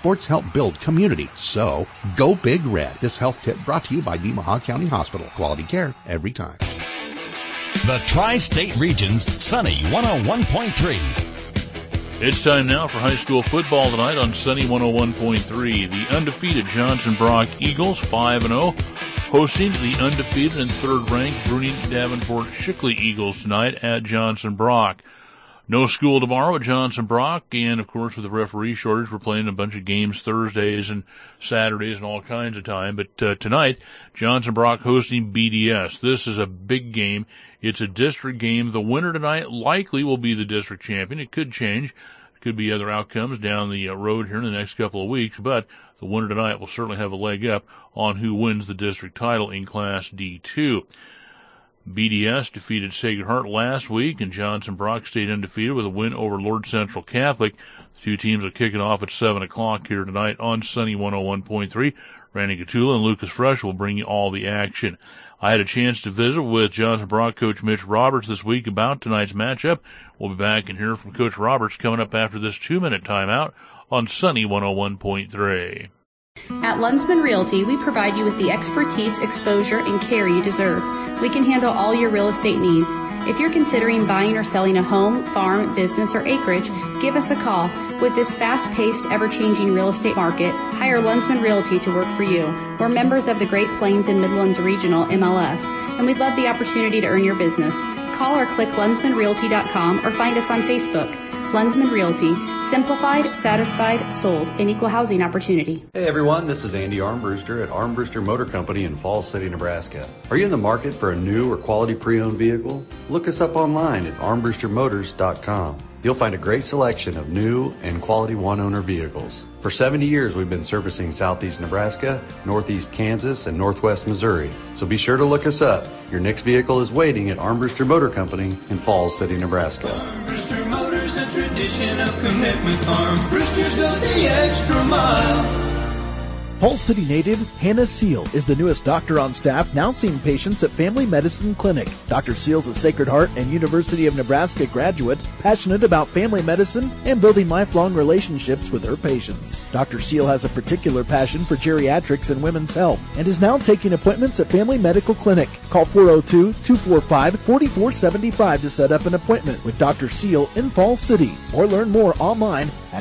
Sports help build community. So, go Big Red. This health tip brought to you by Nemaha County Hospital. Quality care every time. The Tri-State Region's Sunny 101.3. It's time now for high school football tonight on Sunny 101.3. The undefeated Johnson Brock Eagles, 5-0, hosting the undefeated and third-ranked Bruning Davenport Shickley Eagles tonight at Johnson Brock. No school tomorrow at Johnson Brock, and of course with the referee shortage, we're playing a bunch of games Thursdays and Saturdays and all kinds of time. But tonight, Johnson Brock hosting BDS. This is a big game. It's a district game. The winner tonight likely will be the district champion. It could change. There could be other outcomes down the road here in the next couple of weeks, but the winner tonight will certainly have a leg up on who wins the district title in Class D2. BDS defeated Sacred Heart last week, and Johnson Brock stayed undefeated with a win over Lord Central Catholic. The two teams will kick it off at 7 o'clock here tonight on Sunny 101.3. Randy Gatula and Lucas Fresh will bring you all the action. I had a chance to visit with Johnson Brock coach Mitch Roberts this week about tonight's matchup. We'll be back and hear from Coach Roberts coming up after this 2-minute timeout on Sunny 101.3. At Lunsman Realty, we provide you with the expertise, exposure, and care you deserve. We can handle all your real estate needs. If you're considering buying or selling a home, farm, business, or acreage, give us a call. With this fast-paced, ever-changing real estate market, hire Lunsman Realty to work for you. We're members of the Great Plains and Midlands Regional MLS, and we'd love the opportunity to earn your business. Call or click lunsmanrealty.com or find us on Facebook. Lunsman Realty. Simplified, satisfied, sold, an equal housing opportunity. Hey everyone, this is Andy Armbruster at Armbruster Motor Company in Falls City, Nebraska. Are you in the market for a new or quality pre-owned vehicle? Look us up online at armbrustermotors.com. You'll find a great selection of new and quality one-owner vehicles. For 70 years, we've been servicing southeast Nebraska, northeast Kansas, and northwest Missouri. So be sure to look us up. Your next vehicle is waiting at Armbruster Motor Company in Falls City, Nebraska. Armbruster Motors, a tradition of commitment. Armbruster's go the extra mile. Falls City native Hannah Seal is the newest doctor on staff, now seeing patients at Family Medicine Clinic. Dr. Seal is a Sacred Heart and University of Nebraska graduate, passionate about family medicine and building lifelong relationships with her patients. Dr. Seal has a particular passion for geriatrics and women's health and is now taking appointments at Family Medical Clinic. Call 402-245-4475 to set up an appointment with Dr. Seal in Falls City or learn more online at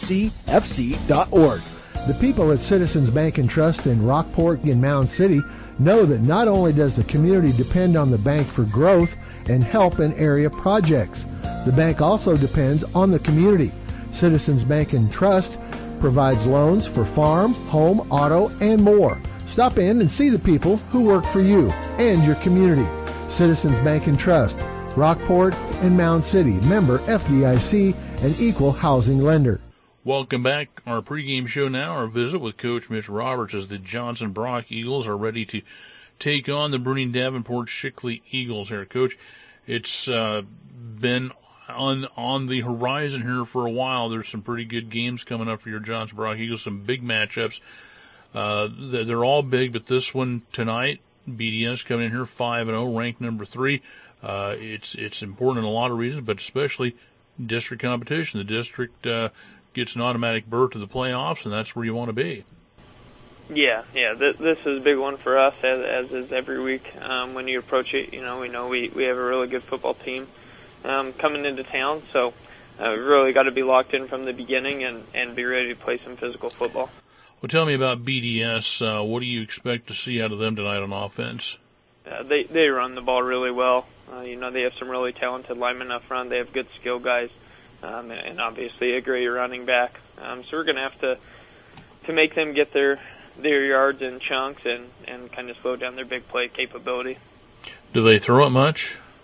cmcfc.org. The people at Citizens Bank and Trust in Rockport and Mound City know that not only does the community depend on the bank for growth and help in area projects, the bank also depends on the community. Citizens Bank and Trust provides loans for farm, home, auto, and more. Stop in and see the people who work for you and your community. Citizens Bank and Trust, Rockport and Mound City, member FDIC, and equal housing lender. Welcome back. Our pregame show now, our visit with Coach Mitch Roberts as the Johnson Brock Eagles are ready to take on the Bruning Davenport Shickley Eagles here. Coach, it's been on the horizon here for a while. There's some pretty good games coming up for your Johnson Brock Eagles, some big matchups. They're all big, but this one tonight, BDS coming in here 5-0, ranked number 3. It's important in a lot of reasons, but especially district competition. The district gets an automatic berth to the playoffs, and that's where you want to be. Yeah. This is a big one for us, as is every week. When you approach it, we know we have a really good football team coming into town, so we really got to be locked in from the beginning and be ready to play some physical football. Well, tell me about BDS. What do you expect to see out of them tonight on offense? They run the ball really well. They have some really talented linemen up front. They have good skill guys. And obviously a great running back. So we're going to have to make them get their yards in chunks and kind of slow down their big play capability. Do they throw it much?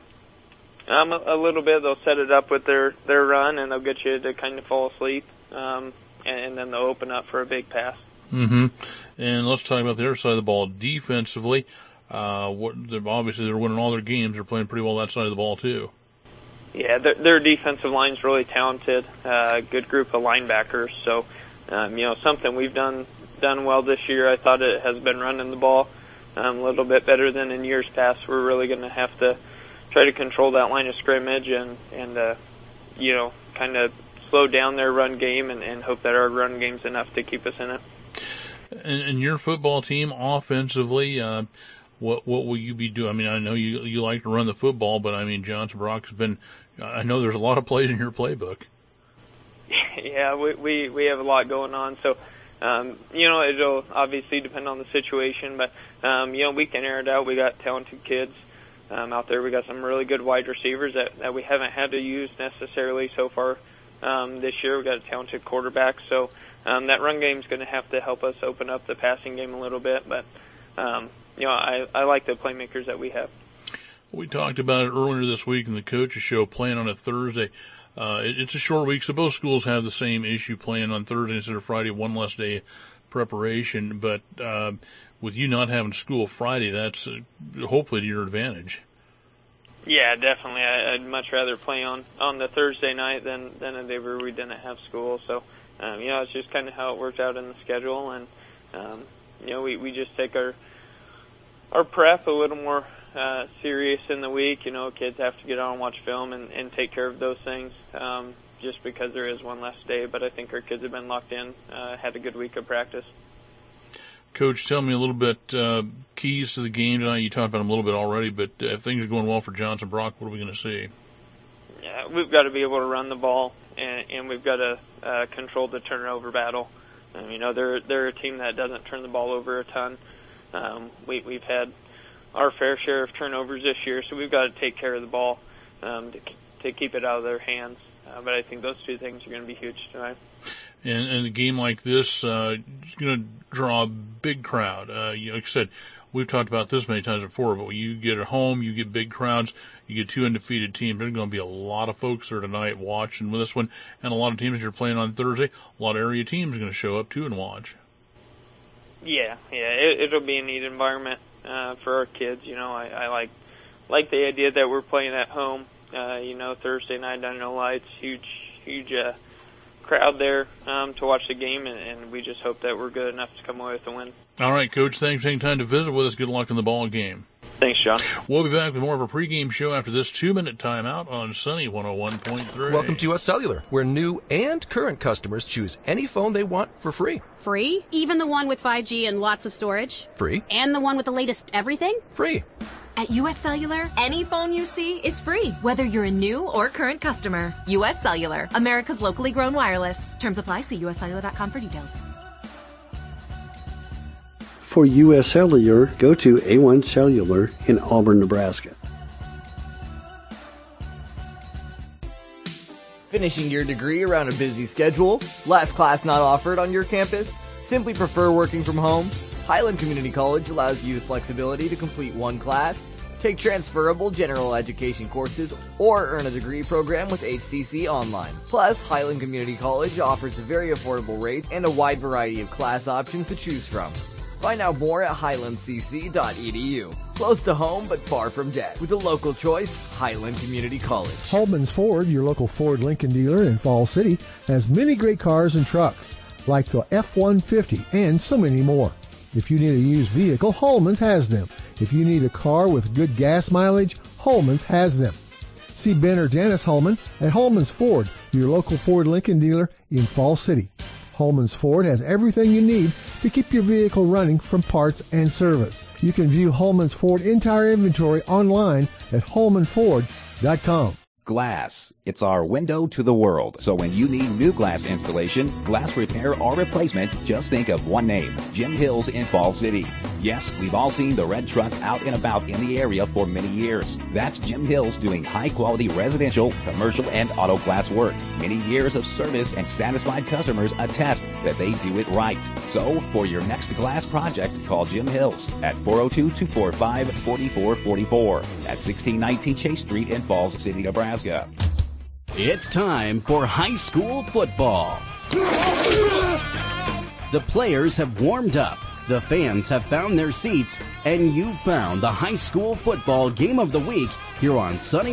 A little bit. They'll set it up with their run, and they'll get you to kind of fall asleep, and then they'll open up for a big pass. Mm-hmm. And let's talk about the other side of the ball. Defensively, obviously they're winning all their games. They're playing pretty well that side of the ball too. Yeah, their defensive line's really talented, good group of linebackers. So, something we've done well this year. I thought it has been running the ball a little bit better than in years past. We're really going to have to try to control that line of scrimmage and kind of slow down their run game and hope that our run game's enough to keep us in it. And your football team offensively, what will you be doing? I mean, I know you like to run the football, but I mean, Johnson Brock's been. I know there's a lot of plays in your playbook. Yeah, we have a lot going on. So, it'll obviously depend on the situation, but we can air it out. We got talented kids out there. We got some really good wide receivers that we haven't had to use necessarily so far this year. We got a talented quarterback, so that run game's going to have to help us open up the passing game a little bit. But I like the playmakers that we have. We talked about it earlier this week in the coaches show, playing on a Thursday. It's a short week, so both schools have the same issue, playing on Thursday instead of Friday, one less day preparation. But with you not having school Friday, that's hopefully to your advantage. Yeah, definitely. I'd much rather play on the Thursday night than a day where we didn't have school. So, it's just kind of how it worked out in the schedule. And, we just take our prep a little more serious in the week. Kids have to get on and watch film and take care of those things just because there is one less day. But I think our kids have been locked in, had a good week of practice. Coach, tell me a little bit, keys to the game tonight. You talked about them a little bit already, but if things are going well for Johnson Brock, what are we going to see? Yeah, we've got to be able to run the ball, and we've got to control the turnover battle. They're a team that doesn't turn the ball over a ton. We've had our fair share of turnovers this year, so we've got to take care of the ball to keep it out of their hands. But I think those two things are going to be huge tonight. And a game like this is going to draw a big crowd. Like I said, we've talked about this many times before, but when you get at home, you get big crowds, you get two undefeated teams. There's going to be a lot of folks there tonight watching with this one, and a lot of teams that are playing on Thursday. A lot of area teams are going to show up, too, and watch. Yeah, it'll be a neat environment for our kids. I like the idea that we're playing at home. Thursday night, Dino Lights, huge crowd there to watch the game, and we just hope that we're good enough to come away with the win. All right, Coach, thanks for taking time to visit with us. Good luck in the ball game. Thanks, John. We'll be back with more of a pregame show after this 2-minute timeout on Sunny 101.3. Welcome to U.S. Cellular, where new and current customers choose any phone they want for free. Free? Even the one with 5G and lots of storage? Free. And the one with the latest everything? Free. At U.S. Cellular, any phone you see is free, whether you're a new or current customer. U.S. Cellular, America's locally grown wireless. Terms apply. See uscellular.com for details. For U.S. Cellular, go to A1 Cellular in Auburn, Nebraska. Finishing your degree around a busy schedule? Last class not offered on your campus? Simply prefer working from home? Highland Community College allows you the flexibility to complete one class, take transferable general education courses, or earn a degree program with HCC Online. Plus, Highland Community College offers a very affordable rate and a wide variety of class options to choose from. Find out more at highlandcc.edu. Close to home, but far from debt. With a local choice, Highland Community College. Holman's Ford, your local Ford Lincoln dealer in Falls City, has many great cars and trucks, like the F-150 and so many more. If you need a used vehicle, Holman's has them. If you need a car with good gas mileage, Holman's has them. See Ben or Dennis Holman at Holman's Ford, your local Ford Lincoln dealer in Falls City. Holman's Ford has everything you need to keep your vehicle running from parts and service. You can view Holman's Ford entire inventory online at holmanford.com. Glass. It's our window to the world. So when you need new glass installation, glass repair, or replacement, just think of one name, Jim Hills in Falls City. Yes, we've all seen the red truck out and about in the area for many years. That's Jim Hills doing high-quality residential, commercial, and auto glass work. Many years of service and satisfied customers attest that they do it right. So for your next glass project, call Jim Hills at 402-245-4444 at 1619 Chase Street in Falls City, Nebraska. It's time for high school football. The players have warmed up, the fans have found their seats, and you've found the high school football game of the week here on Sunny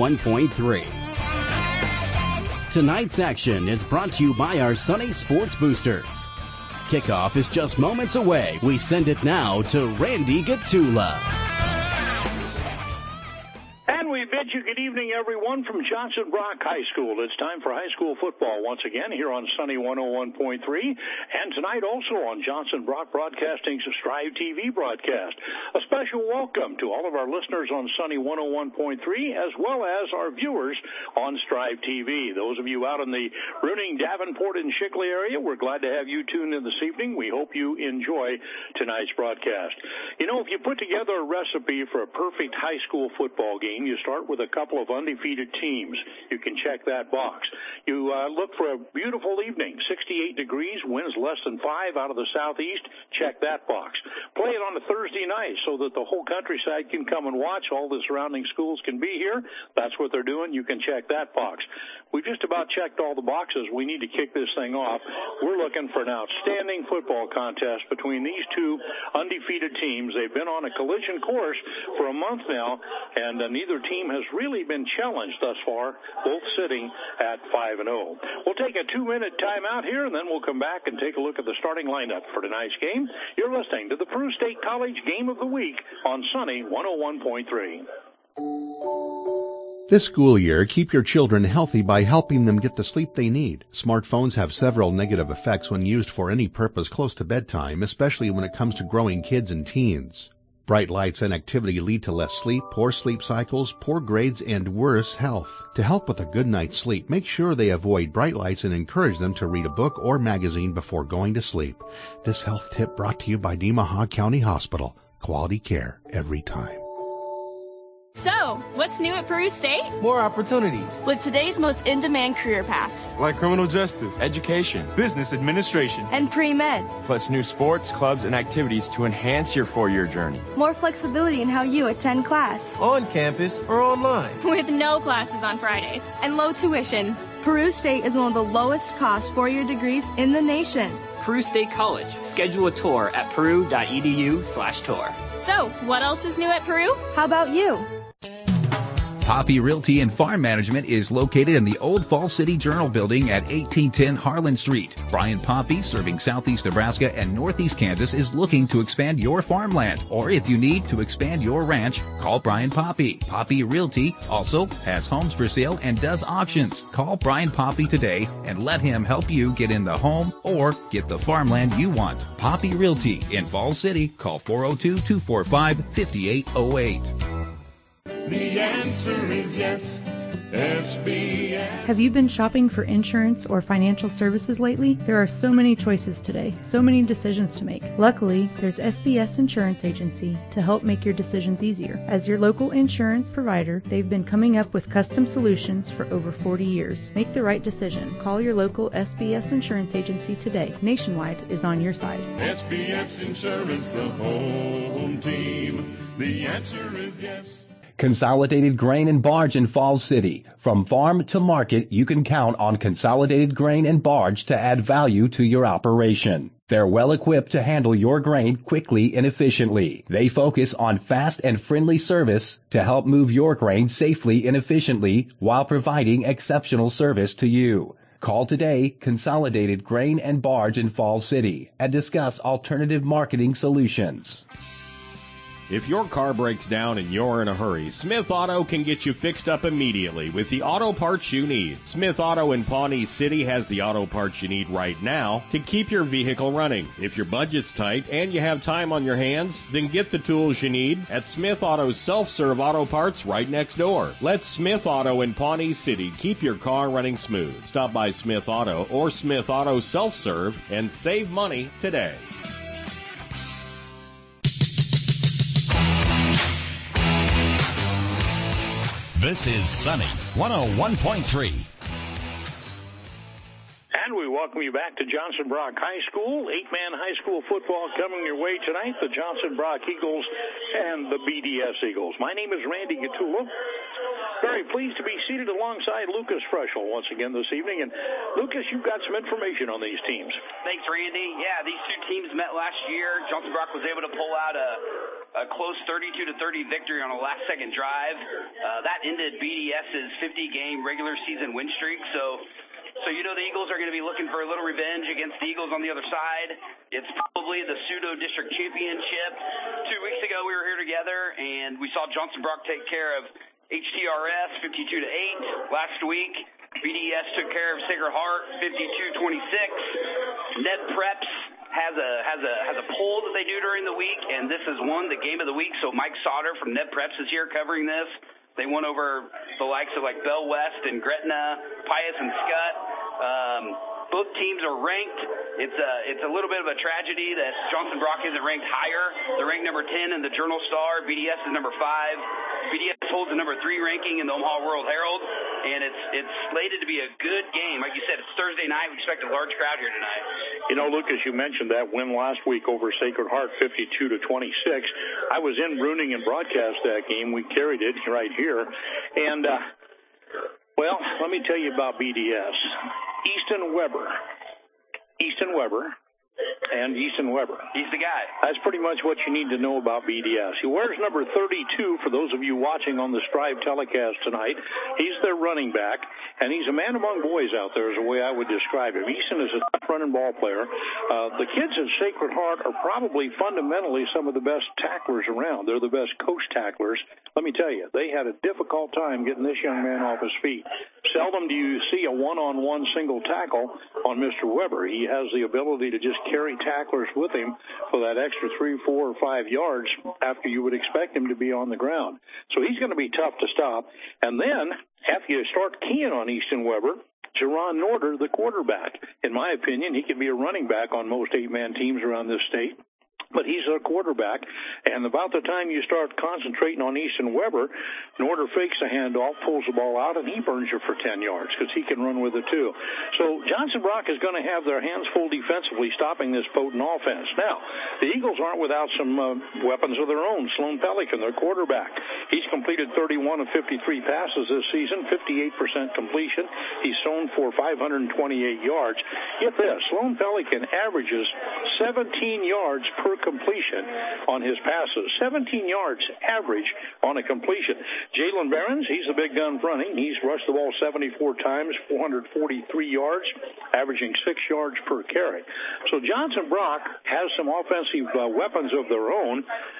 101.3. Tonight's action is brought to you by our Sunny Sports Boosters. Kickoff is just moments away. We send it now to Randy Gatula. And we've been bet you good evening, everyone, from Johnson Brock High School. It's time for high school football once again here on Sunny 101.3, and tonight also on Johnson Brock Broadcasting's Strive TV broadcast. A special welcome to all of our listeners on Sunny 101.3, as well as our viewers on Strive TV. Those of you out in the Bruning, Davenport, and Shickley area, we're glad to have you tuned in this evening. We hope you enjoy tonight's broadcast. You know, if you put together a recipe for a perfect high school football game, you start with a couple of undefeated teams. You can check that box. You look for a beautiful evening, 68 degrees, winds less than 5 out of the southeast. Check that box. Play it on a Thursday night so that the whole countryside can come and watch. All the surrounding schools can be here. That's what they're doing. You can check that box. We've just about checked all the boxes. We need to kick this thing off. We're looking for an outstanding football contest between these two undefeated teams. They've been on a collision course for a month now, and neither team has really been challenged thus far, both sitting at 5-0. We'll take a 2-minute timeout here, and then we'll come back and take a look at the starting lineup for tonight's game. You're listening to the Peru State College Game of the Week on Sunny 101.3. This school year, keep your children healthy by helping them get the sleep they need. Smartphones have several negative effects when used for any purpose close to bedtime, especially when it comes to growing kids and teens. Bright lights and activity lead to less sleep, poor sleep cycles, poor grades, and worse health. To help with a good night's sleep, make sure they avoid bright lights and encourage them to read a book or magazine before going to sleep. This health tip brought to you by Nemaha County Hospital. Quality care every time. So, what's new at Peru State? More opportunities. With today's most in-demand career paths. Like criminal justice, education, business administration, and pre-med. Plus new sports, clubs, and activities to enhance your four-year journey. More flexibility in how you attend class. On campus or online. With no classes on Fridays. And low tuition. Peru State is one of the lowest cost four-year degrees in the nation. Peru State College. Schedule a tour at peru.edu/tour. So, what else is new at Peru? How about you? Poppy Realty and Farm Management is located in the Old Falls City Journal Building at 1810 Harlan Street. Brian Poppy, serving southeast Nebraska and northeast Kansas, is looking to expand your farmland. Or if you need to expand your ranch, call Brian Poppy. Poppy Realty also has homes for sale and does auctions. Call Brian Poppy today and let him help you get in the home or get the farmland you want. Poppy Realty in Falls City. Call 402-245-5808. The answer is yes, SBS. Have you been shopping for insurance or financial services lately? There are so many choices today, so many decisions to make. Luckily, there's SBS Insurance Agency to help make your decisions easier. As your local insurance provider, they've been coming up with custom solutions for over 40 years. Make the right decision. Call your local SBS Insurance Agency today. Nationwide is on your side. SBS Insurance, the home team. The answer is yes. Consolidated Grain and Barge in Falls City. From farm to market, you can count on Consolidated Grain and Barge to add value to your operation. They're well equipped to handle your grain quickly and efficiently. They focus on fast and friendly service to help move your grain safely and efficiently while providing exceptional service to you. Call today, Consolidated Grain and Barge in Falls City, and discuss alternative marketing solutions. If your car breaks down and you're in a hurry, Smith Auto can get you fixed up immediately with the auto parts you need. Smith Auto in Pawnee City has the auto parts you need right now to keep your vehicle running. If your budget's tight and you have time on your hands, then get the tools you need at Smith Auto's self-serve auto parts right next door. Let Smith Auto in Pawnee City keep your car running smooth. Stop by Smith Auto or Smith Auto Self-Serve and save money today. This is Sunny 101.3. And we welcome you back to Johnson Brock High School. 8-man high school football coming your way tonight. The Johnson Brock Eagles and the BDS Eagles. My name is Randy Gattulo. Very pleased to be seated alongside Lucas Freschel once again this evening. And Lucas, you've got some information on these teams. Thanks, Randy. Yeah, these two teams met last year. Johnson Brock was able to pull out a close 32-30 victory on a last-second drive. That ended BDS's 50-game regular season win streak. So you know the Eagles are going to be looking for a little revenge against the Eagles on the other side. It's probably the pseudo-district championship. 2 weeks ago we were here together, and we saw Johnson Brock take care of HTRS 52-8. Last week, BDS took care of Sacred Heart 52-26. Net Preps has a poll that they do during the week, and this is the game of the week. So Mike Sauter from Net Preps is here covering this. They won over the likes of like Bell West and Gretna, Pius and Scott. Both teams are ranked. It's a little bit of a tragedy that Johnson Brock isn't ranked higher. They're ranked number 10 in the Journal Star. BDS is number 5. BDS holds the number 3 ranking in the Omaha World Herald, and it's slated to be a good game. Like you said, it's Thursday night. We expect a large crowd here tonight. You know, Lucas, you mentioned that win last week over Sacred Heart, 52-26. I was in Bruning and broadcast that game. We carried it right here, and well, let me tell you about BDS. Easton Weber. He's the guy. That's pretty much what you need to know about BDS. He wears number 32 for those of you watching on the Strive telecast tonight. He's their running back, and he's a man among boys out there is the way I would describe him. Easton is a tough running ball player. The kids at Sacred Heart are probably fundamentally some of the best tacklers around. They're the best coach tacklers. Let me tell you, they had a difficult time getting this young man off his feet. Seldom do you see a one-on-one single tackle on Mr. Weber. He has the ability to just carry tacklers with him for that extra 3, 4, or 5 yards after you would expect him to be on the ground. So he's going to be tough to stop. And then after you start keying on Easton Weber, Jerron Norder, the quarterback. In my opinion, he could be a running back on most 8-man teams around this state. But he's a quarterback, and about the time you start concentrating on Easton Weber, Norder fakes a handoff, pulls the ball out, and he burns you for 10 yards because he can run with it too. So Johnson Brock is going to have their hands full defensively stopping this potent offense. Now, the Eagles aren't without some weapons of their own. Sloan Pelican, their quarterback, he's completed 31 of 53 passes this season, 58% completion. He's thrown for 528 yards. Get this, Sloan Pelican averages 17 yards per completion on his passes. 17 yards average on a completion. Jalen Behrens, he's the big gun running. He's rushed the ball 74 times, 443 yards, averaging 6 yards per carry. So Johnson Brock has some offensive weapons of their own,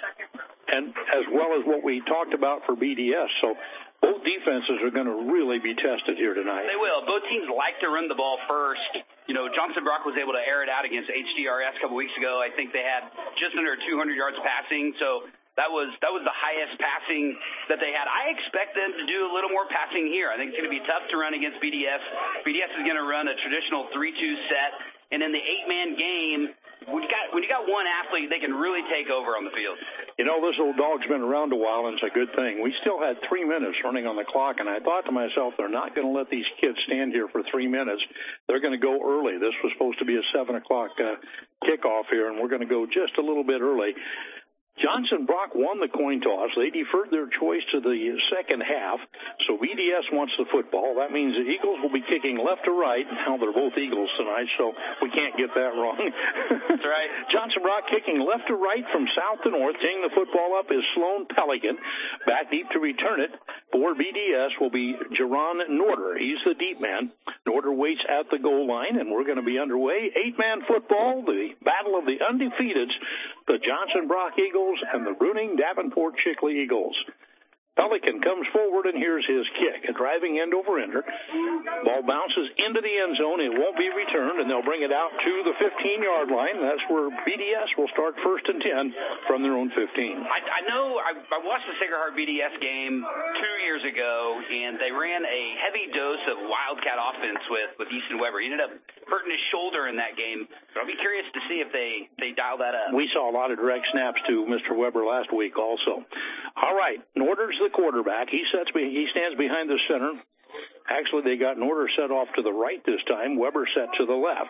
and as well as what we talked about for BDS. So both defenses are going to really be tested here tonight. They will. Both teams like to run the ball first. You know, Johnson Brock was able to air it out against HDRS a couple weeks ago. I think they had just under 200 yards passing, so that was the highest passing that they had. I expect them to do a little more passing here. I think it's going to be tough to run against BDS. BDS is going to run a traditional 3-2 set, and in the 8-man game, when you got one athlete, they can really take over on the field. You know, this old dog's been around a while, and it's a good thing. We still had 3 minutes running on the clock, and I thought to myself, they're not going to let these kids stand here for 3 minutes. They're going to go early. This was supposed to be a 7 o'clock kickoff here, and we're going to go just a little bit early. Johnson Brock won the coin toss. They deferred their choice to the second half, so BDS wants the football. That means the Eagles will be kicking left to right. Now, they're both Eagles tonight, so we can't get that wrong. That's right. Johnson Brock kicking left to right from south to north. Taking the football up is Sloan Pelican. Back deep to return it for BDS will be Jerron Norder. He's the deep man. Norder waits at the goal line, and we're going to be underway. 8-man football, the battle of the undefeateds, the Johnson Brock Eagles and the Bruning Davenport Chickley Eagles. Pelican comes forward, and here's his kick. A driving end over ender. Ball bounces into the end zone. It won't be returned, and they'll bring it out to the 15-yard line. That's where BDS will start 1st and 10 from their own 15. I know I watched the Sacred Heart BDS game 2 years ago, and they ran a heavy dose of Wildcat offense with Easton Weber. He ended up hurting his shoulder in that game. But I'll be curious to see if they dial that up. We saw a lot of direct snaps to Mr. Weber last week also. All right, Norder's the quarterback. He stands behind the center. Actually, they got Norder set off to the right this time. Weber set to the left.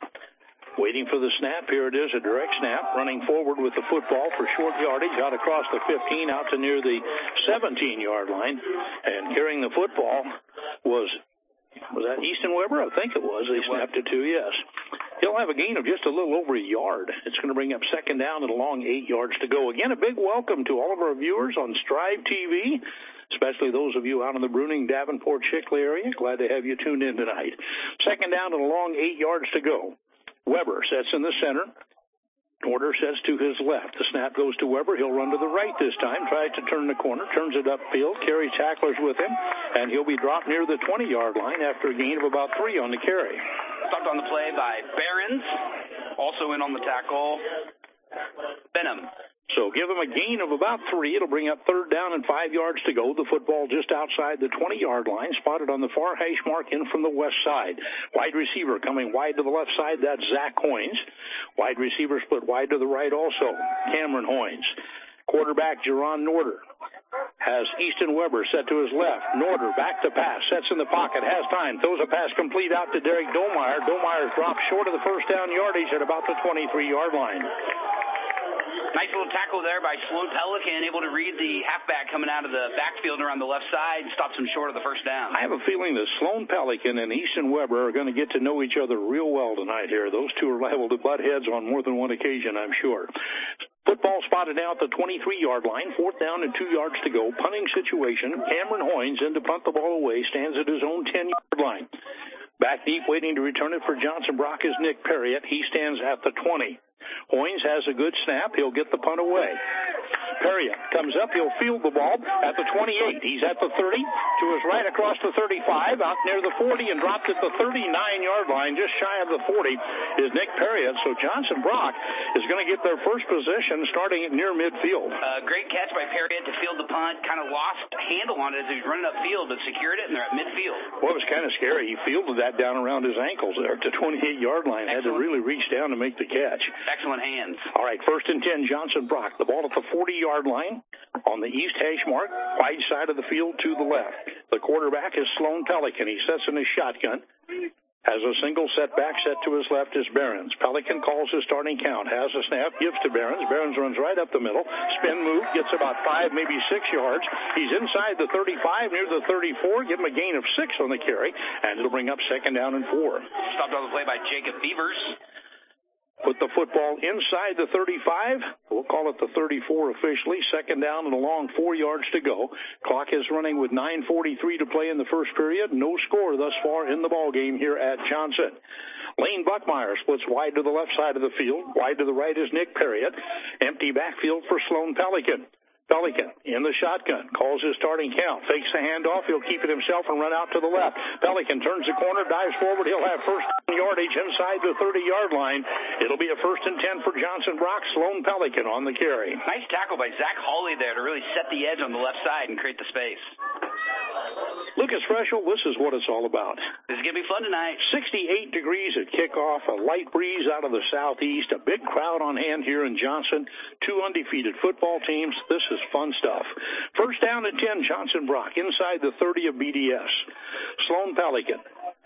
Waiting for the snap. Here it is, a direct snap. Running forward with the football for short yardage. Out across the 15, out to near the 17-yard line. And carrying the football was that Easton Weber? I think it was. They snapped it to, yes. He'll have a gain of just a little over a yard. It's going to bring up 2nd down and a long 8 yards to go. Again, a big welcome to all of our viewers on Strive TV, especially those of you out in the Bruning, Davenport, Chickley area. Glad to have you tuned in tonight. 2nd down and a long 8 yards to go. Weber sets in the center. Norder sets to his left. The snap goes to Weber. He'll run to the right this time. Tries to turn the corner. Turns it upfield. Carries tacklers with him. And he'll be dropped near the 20-yard line after a gain of about 3 on the carry. Stopped on the play by Behrens. Also in on the tackle, Benham. So give him a gain of about 3. It'll bring up 3rd down and 5 yards to go. The football just outside the 20-yard line, spotted on the far hash mark in from the west side. Wide receiver coming wide to the left side. That's Zach Hoynes. Wide receiver split wide to the right also, Cameron Hoynes. Quarterback Jerron Norder has Easton Weber set to his left. Norder back to pass, sets in the pocket, has time, throws a pass complete out to Derek Domeyer. Domeyer drops short of the first down yardage at about the 23-yard line. Nice little tackle there by Sloan Pelican, able to read the halfback coming out of the backfield around the left side and stops him short of the first down. I have a feeling that Sloan Pelican and Easton Weber are going to get to know each other real well tonight here. Those two are liable to butt heads on more than one occasion, I'm sure. Football spotted now at the 23-yard line, 4th down and 2 yards to go. Punting situation. Cameron Hoynes in to punt the ball away, stands at his own 10-yard line. Back deep, waiting to return it for Johnson Brock is Nick Perriott. He stands at the 20. Hoynes has a good snap. He'll get the punt away. Perriott comes up. He'll field the ball at the 28. He's at the 30, to his right across the 35, out near the 40, and dropped at the 39-yard line, just shy of the 40, is Nick Perriott. So Johnson Brock is going to get their first position starting near midfield. Great catch by Perriott to field the punt. Kind of lost handle on it as he was running upfield, but secured it, and they're at midfield. Well, it was kind of scary. He fielded that down around his ankles there at the 28-yard line. Excellent. Had to really reach down to make the catch. Excellent hands. All right, 1st and 10, Johnson Brock. The ball at the 40-yard line on the east hash mark, wide side of the field to the left. The quarterback is Sloan Pelican. He sets in his shotgun. Has a single setback set to his left is Behrens. Pelican calls his starting count. Has a snap, gives to Behrens. Behrens runs right up the middle. Spin move, gets about 5, maybe 6 yards. He's inside the 35, near the 34. Give him a gain of 6 on the carry, and it'll bring up 2nd down and 4. Stopped on the play by Jacob Beavers. Put the football inside the 35. We'll call it the 34 officially. 2nd down and a long 4 yards to go. Clock is running with 9:43 to play in the first period. No score thus far in the ball game here at Johnson. Lane Buckmeyer splits wide to the left side of the field. Wide to the right is Nick Perriott. Empty backfield for Sloan Pelican. Pelican in the shotgun, calls his starting count, fakes the handoff, he'll keep it himself and run out to the left. Pelican turns the corner, dives forward, he'll have first yardage inside the 30-yard line. It'll be a 1st and 10 for Johnson Brock. Sloan Pelican on the carry. Nice tackle by Zach Hawley there to really set the edge on the left side and create the space. Lucas Freschel, this is what it's all about. This is going to be fun tonight. 68 degrees at kickoff, a light breeze out of the southeast, a big crowd on hand here in Johnson, 2 undefeated football teams. This is fun stuff. 1st down and 10, Johnson Brock, inside the 30 of BDS. Sloan Pelican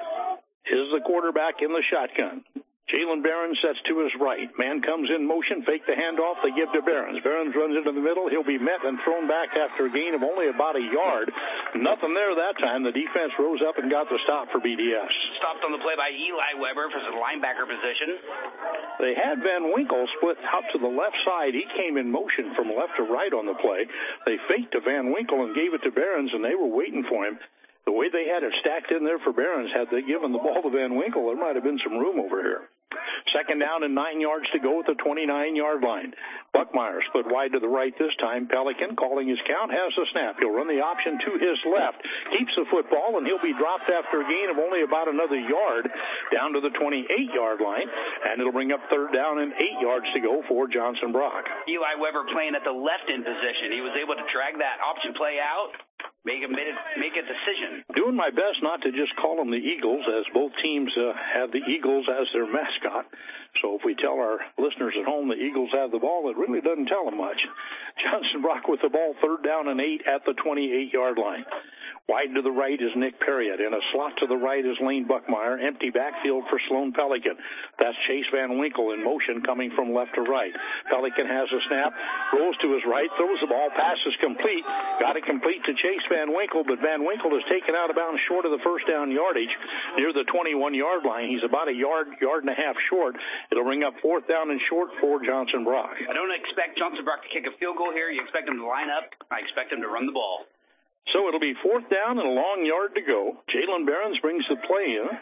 is the quarterback in the shotgun. Jalen Behrens sets to his right. Man comes in motion, fake the handoff, they give to Behrens. Behrens runs into the middle. He'll be met and thrown back after a gain of only about a yard. Nothing there that time. The defense rose up and got the stop for BDS. Stopped on the play by Eli Weber for the linebacker position. They had Van Winkle split out to the left side. He came in motion from left to right on the play. They faked to Van Winkle and gave it to Behrens, and they were waiting for him. The way they had it stacked in there for Behrens, had they given the ball to Van Winkle, there might have been some room over here. 2nd down and 9 yards to go at the 29-yard line. Buckmeyer split wide to the right this time. Pelican, calling his count, has the snap. He'll run the option to his left, keeps the football, and he'll be dropped after a gain of only about another yard down to the 28-yard line, and it'll bring up 3rd down and 8 yards to go for Johnson Brock. Eli Weber playing at the left end position. He was able to drag that option play out. Make a decision. Doing my best not to just call them the Eagles, as both teams have the Eagles as their mascot. So if we tell our listeners at home the Eagles have the ball, it really doesn't tell them much. Johnson Brock with the ball, 3rd down and 8 at the 28-yard line. Wide to the right is Nick Perriott. In a slot to the right is Lane Buckmeyer. Empty backfield for Sloan Pelican. That's Chase Van Winkle in motion coming from left to right. Pelican has a snap, rolls to his right, throws the ball, pass is complete. Got it complete to Chase Van Winkle, but Van Winkle is taken out of bounds short of the 1st down yardage near the 21-yard line. He's about a yard and a half short. It'll bring up 4th down and short for Johnson Brock. I don't expect Johnson Brock to kick a field goal here. You expect him to line up. I expect him to run the ball. So it'll be 4th down and a long yard to go. Jalen Behrens brings the play in.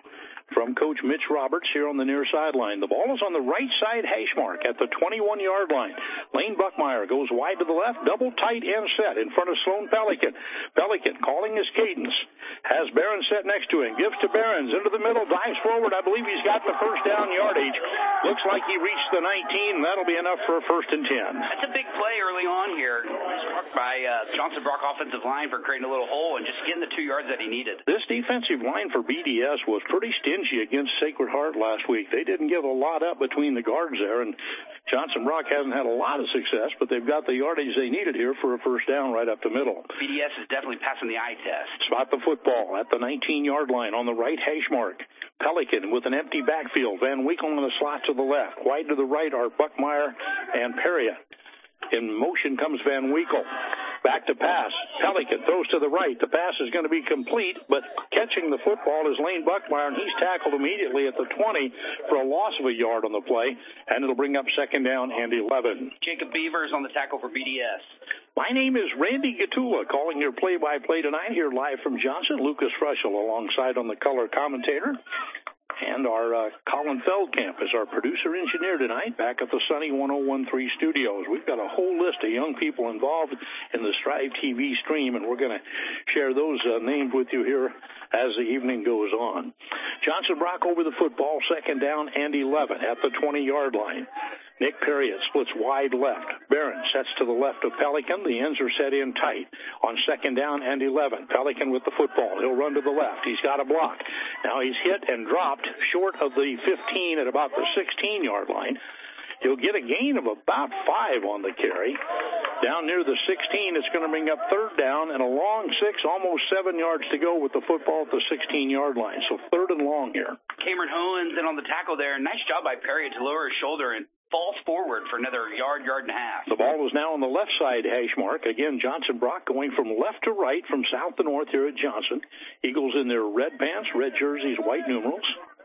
from Coach Mitch Roberts here on the near sideline. The ball is on the right side hash mark at the 21-yard line. Lane Buckmeyer goes wide to the left, double tight end set in front of Sloan Pelican. Pelican calling his cadence. Has Barron set next to him. Gives to Barons into the middle, dives forward. I believe he's got the first down yardage. Looks like he reached the 19, and that'll be enough for a 1st and 10. That's a big play early on here. Struck by Johnson Brock offensive line for creating a little hole and just getting the 2 yards that he needed. This defensive line for BDS was pretty stingy against Sacred Heart last week. They didn't give a lot up between the guards there, and Johnson Brock hasn't had a lot of success, but they've got the yardage they needed here for a first down right up the middle. BDS is definitely passing the eye test. Spot the football at the 19-yard line on the right hash mark. Pelican with an empty backfield. Van Winkle in the slot to the left. Wide to the right are Buckmeyer and Perriott. In motion comes Van Winkle. Back to pass. Pelican throws to the right. The pass is going to be complete, but catching the football is Lane Buckmeyer, and he's tackled immediately at the 20 for a loss of a yard on the play, and it'll bring up 2nd down and 11. Jacob Beavers on the tackle for BDS. My name is Randy Gatula, calling your play-by-play tonight here live from Johnson. Lucas Frushel alongside on the color commentator. And our Colin Feldkamp is our producer-engineer tonight back at the Sunny 101.3 studios. We've got a whole list of young people involved in the Strive TV stream, and we're going to share those names with you here as the evening goes on. Johnson Brock over the football, 2nd down and 11 at the 20-yard line. Nick Perriott splits wide left. Barron sets to the left of Pelican. The ends are set in tight on 2nd down and 11. Pelican with the football. He'll run to the left. He's got a block. Now he's hit and dropped short of the 15 at about the 16-yard line. He'll get a gain of about 5 on the carry. Down near the 16, it's going to bring up 3rd down and a long 6, almost 7 yards to go with the football at the 16-yard line. So 3rd and long here. Cameron Owens in on the tackle there. Nice job by Perriott to lower his shoulder and falls forward for another yard and a half. The ball is now on the left side hash mark. Again, Johnson Brock going from left to right, from south to north here at Johnson. Eagles in their red pants, red jerseys, white numerals.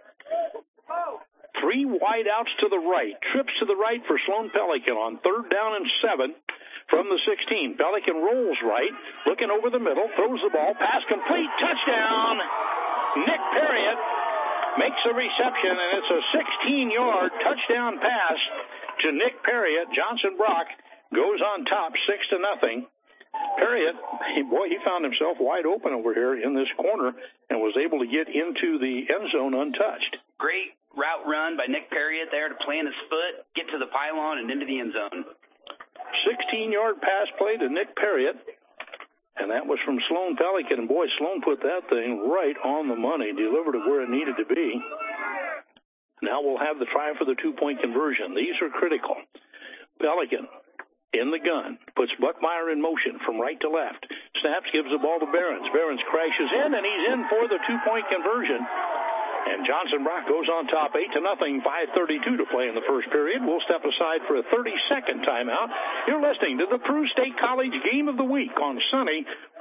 3 wide outs to the right. Trips to the right for Sloan Pelican on 3rd down and 7 from the 16. Pelican rolls right, looking over the middle, throws the ball, pass complete, touchdown. Nick Perriott makes a reception, and it's a 16-yard touchdown pass to Nick Perriott. Johnson Brock goes on top 6-0. Perriott, boy, he found himself wide open over here in this corner and was able to get into the end zone untouched. Great route run by Nick Perriott there to plant his foot, get to the pylon, and into the end zone. 16-yard pass play to Nick Perriott. And that was from Sloan Pelican. And, boy, Sloan put that thing right on the money, delivered it where it needed to be. Now we'll have the try for the 2-point conversion. These are critical. Pelican in the gun, puts Buckmeyer in motion from right to left. Snaps, gives the ball to Barons. Barons crashes in, and he's in for the 2-point conversion. And Johnson Brock goes on top 8-0, 5:32 to play in the first period. We'll step aside for a 30-second timeout. You're listening to the Peru State College Game of the Week on Sunny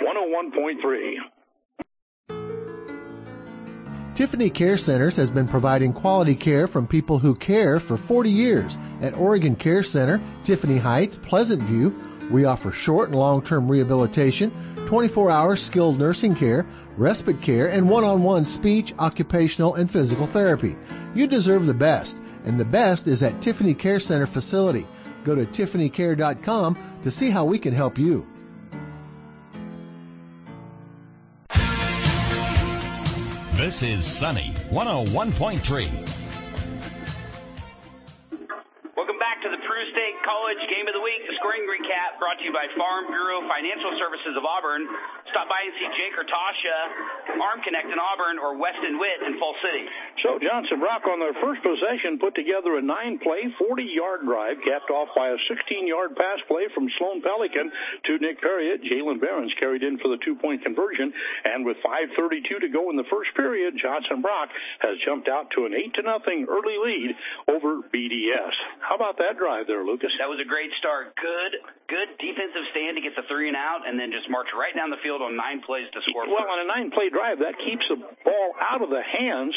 101.3. Tiffany Care Centers has been providing quality care from people who care for 40 years. At Oregon Care Center, Tiffany Heights, Pleasant View, we offer short and long-term rehabilitation, 24-hour skilled nursing care, respite care, and one-on-one speech, occupational, and physical therapy. You deserve the best, and the best is at Tiffany Care Center facility. Go to tiffanycare.com to see how we can help you. This is Sunny 101.3. Welcome back to the Peru State College Game of the Week. The scoring recap brought to you by Farm Bureau Financial Services of Auburn. Stop by and see Jake or Tasha, Arm Connect in Auburn, or Weston Witt in Fall City. So Johnson Brock on their first possession put together a 9-play, 40-yard drive, capped off by a 16-yard pass play from Sloan Pelican to Nick Perriott. Jalen Barons carried in for the 2-point conversion, and with 5:32 to go in the first period, Johnson Brock has jumped out to an 8-0 early lead over BDS. How about that drive there, Lucas? That was a great start. Good defensive stand to get the 3 and out, and then just march right down the field on 9 plays to score. Well, on a 9-play drive, that keeps the ball out of the hands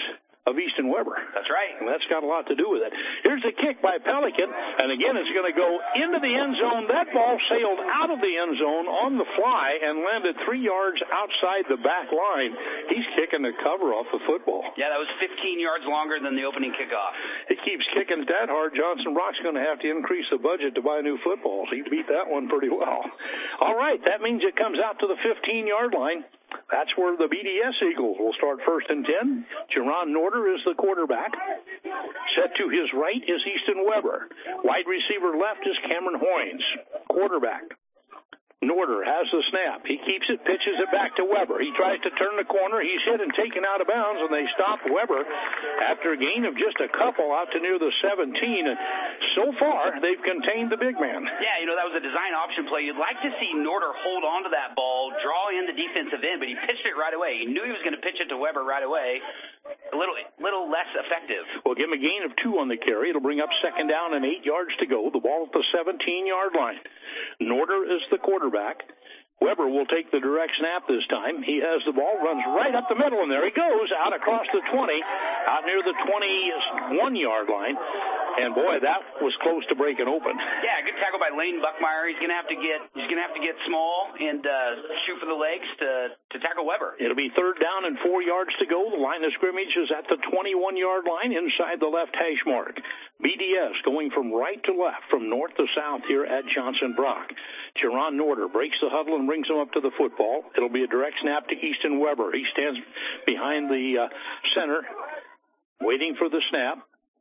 of Easton Weber. That's right. And that's got a lot to do with it. Here's a kick by Pelican, and again it's going to go into the end zone. That ball sailed out of the end zone on the fly and landed 3 yards outside the back line. He's kicking the cover off the football. Yeah, that was 15 yards longer than the opening kickoff. He keeps kicking it that hard. Johnson Brock's going to have to increase the budget to buy new footballs. He beat that one pretty well. All right, that means it comes out to the 15-yard line. That's where the BDS Eagles will start 1st and 10. Jerron Norder is the quarterback. Set to his right is Easton Weber. Wide receiver left is Cameron Hoynes. Quarterback Norder has the snap. He keeps it, pitches it back to Weber. He tries to turn the corner. He's hit and taken out of bounds, and they stop Weber after a gain of just a couple out to near the 17. And so far, they've contained the big man. Yeah, that was a design option play. You'd like to see Norder hold on to that ball, draw in the defensive end, but he pitched it right away. He knew he was going to pitch it to Weber right away. A little less effective. We'll give him a gain of 2 on the carry. It'll bring up 2nd down and 8 yards to go. The ball at the 17-yard line. Norder is the quarterback. Weber will take the direct snap this time. He has the ball, runs right up the middle, and there he goes, out across the 20, out near the 21-yard line. And boy, that was close to breaking open. Yeah, good tackle by Lane Buckmeyer. He's gonna have to get small and shoot for the legs to tackle Weber. It'll be 3rd down and 4 yards to go. The line of scrimmage is at the 21-yard line inside the left hash mark. BDS going from right to left, from north to south here at Johnson Brock. Jerron Norder breaks the huddle and brings him up to the football. It'll be a direct snap to Easton Weber. He stands behind the center, waiting for the snap.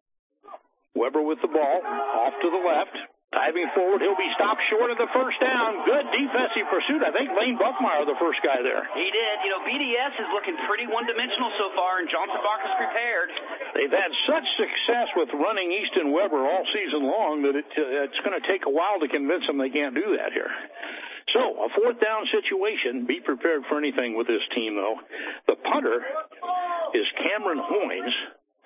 Weber with the ball, off to the left. Diving forward, he'll be stopped short of the 1st down. Good defensive pursuit. I think Lane Buckmeyer, the first guy there. He did. BDS is looking pretty one-dimensional so far, and Johnson Brock is prepared. They've had such success with running Easton Weber all season long that it's going to take a while to convince them they can't do that here. So, a 4th down situation. Be prepared for anything with this team, though. The punter is Cameron Hoynes.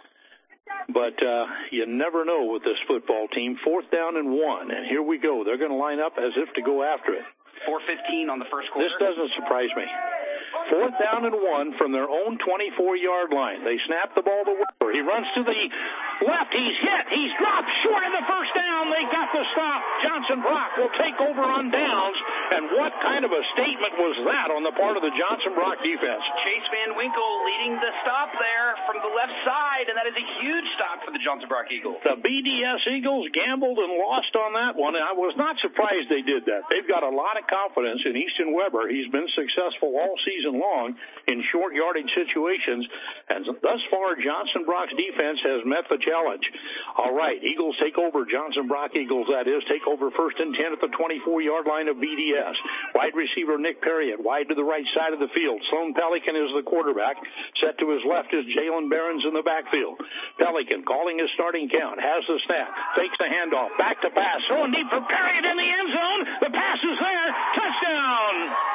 But you never know with this football team. 4th down and 1, and here we go. They're going to line up as if to go after it. 4:15 on the first quarter. This doesn't surprise me. 4th down and 1 from their own 24-yard line. They snap the ball to Weber. He runs to the left. He's hit. He's dropped short of the 1st down. They got the stop. Johnson Brock will take over on downs. And what kind of a statement was that on the part of the Johnson Brock defense? Chase Van Winkle leading the stop there from the left side, and that is a huge stop for the Johnson Brock Eagles. The BDS Eagles gambled and lost on that one, and I was not surprised they did that. They've got a lot of confidence in Easton Weber. He's been successful all season long in short yardage situations, and thus far Johnson Brock's defense has met the challenge. All right, Eagles take over. Johnson Brock Eagles, that is, take over 1st and 10 at the 24-yard line of BDS. Wide receiver Nick Perriott, wide to the right side of the field. Sloan Pelican is the quarterback. Set to his left is Jalen Behrens in the backfield. Pelican calling his starting count, has the snap, fakes the handoff, back to pass, throwing deep for Perriott in the end zone. The pass is there. Touchdown!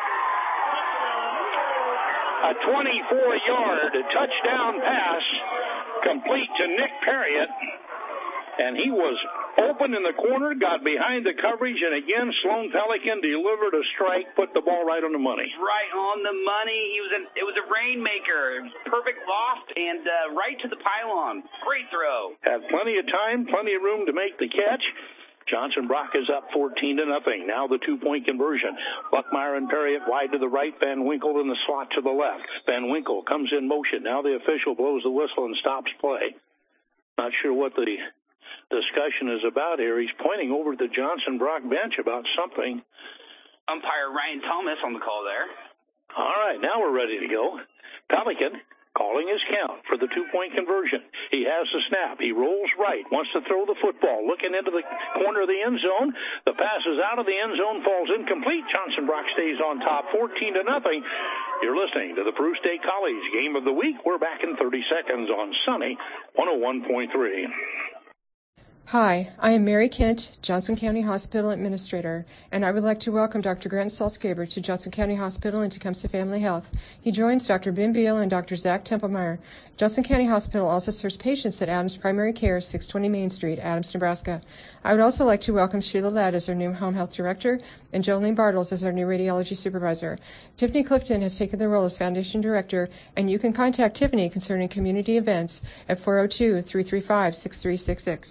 A 24-yard touchdown pass complete to Nick Perriott. And he was open in the corner, got behind the coverage, and again, Sloan Pelican delivered a strike, put the ball right on the money. Right on the money. It was a rainmaker. Perfect loft and right to the pylon. Great throw. Had plenty of time, plenty of room to make the catch. Johnson Brock is up 14-0. Now the 2-point conversion. Buckmeyer and Perriott wide to the right. Van Winkle in the slot to the left. Van Winkle comes in motion. Now the official blows the whistle and stops play. Not sure what the discussion is about here. He's pointing over to the Johnson Brock bench about something. Umpire Ryan Thomas on the call there. All right, now we're ready to go. Pelican calling his count for the 2-point conversion. He has the snap. He rolls right, wants to throw the football, looking into the corner of the end zone. The pass is out of the end zone, falls incomplete. Johnson Brock stays on top, 14-0. You're listening to the Peru State College Game of the Week. We're back in 30 seconds on Sunny 101.3. Hi, I am Mary Kent, Johnson County Hospital Administrator, and I would like to welcome Dr. Grant Salzgeber to Johnson County Hospital and Tecumseh Family Health. He joins Dr. Ben Beal and Dr. Zach Templemeyer. Johnson County Hospital also serves patients at Adams Primary Care, 620 Main Street, Adams, Nebraska. I would also like to welcome Sheila Ladd as our new Home Health Director and Jolene Bartles as our new Radiology Supervisor. Tiffany Clifton has taken the role as Foundation Director, and you can contact Tiffany concerning community events at 402-335-6366.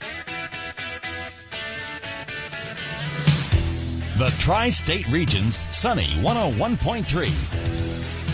The Tri-State Region's Sunny 101.3.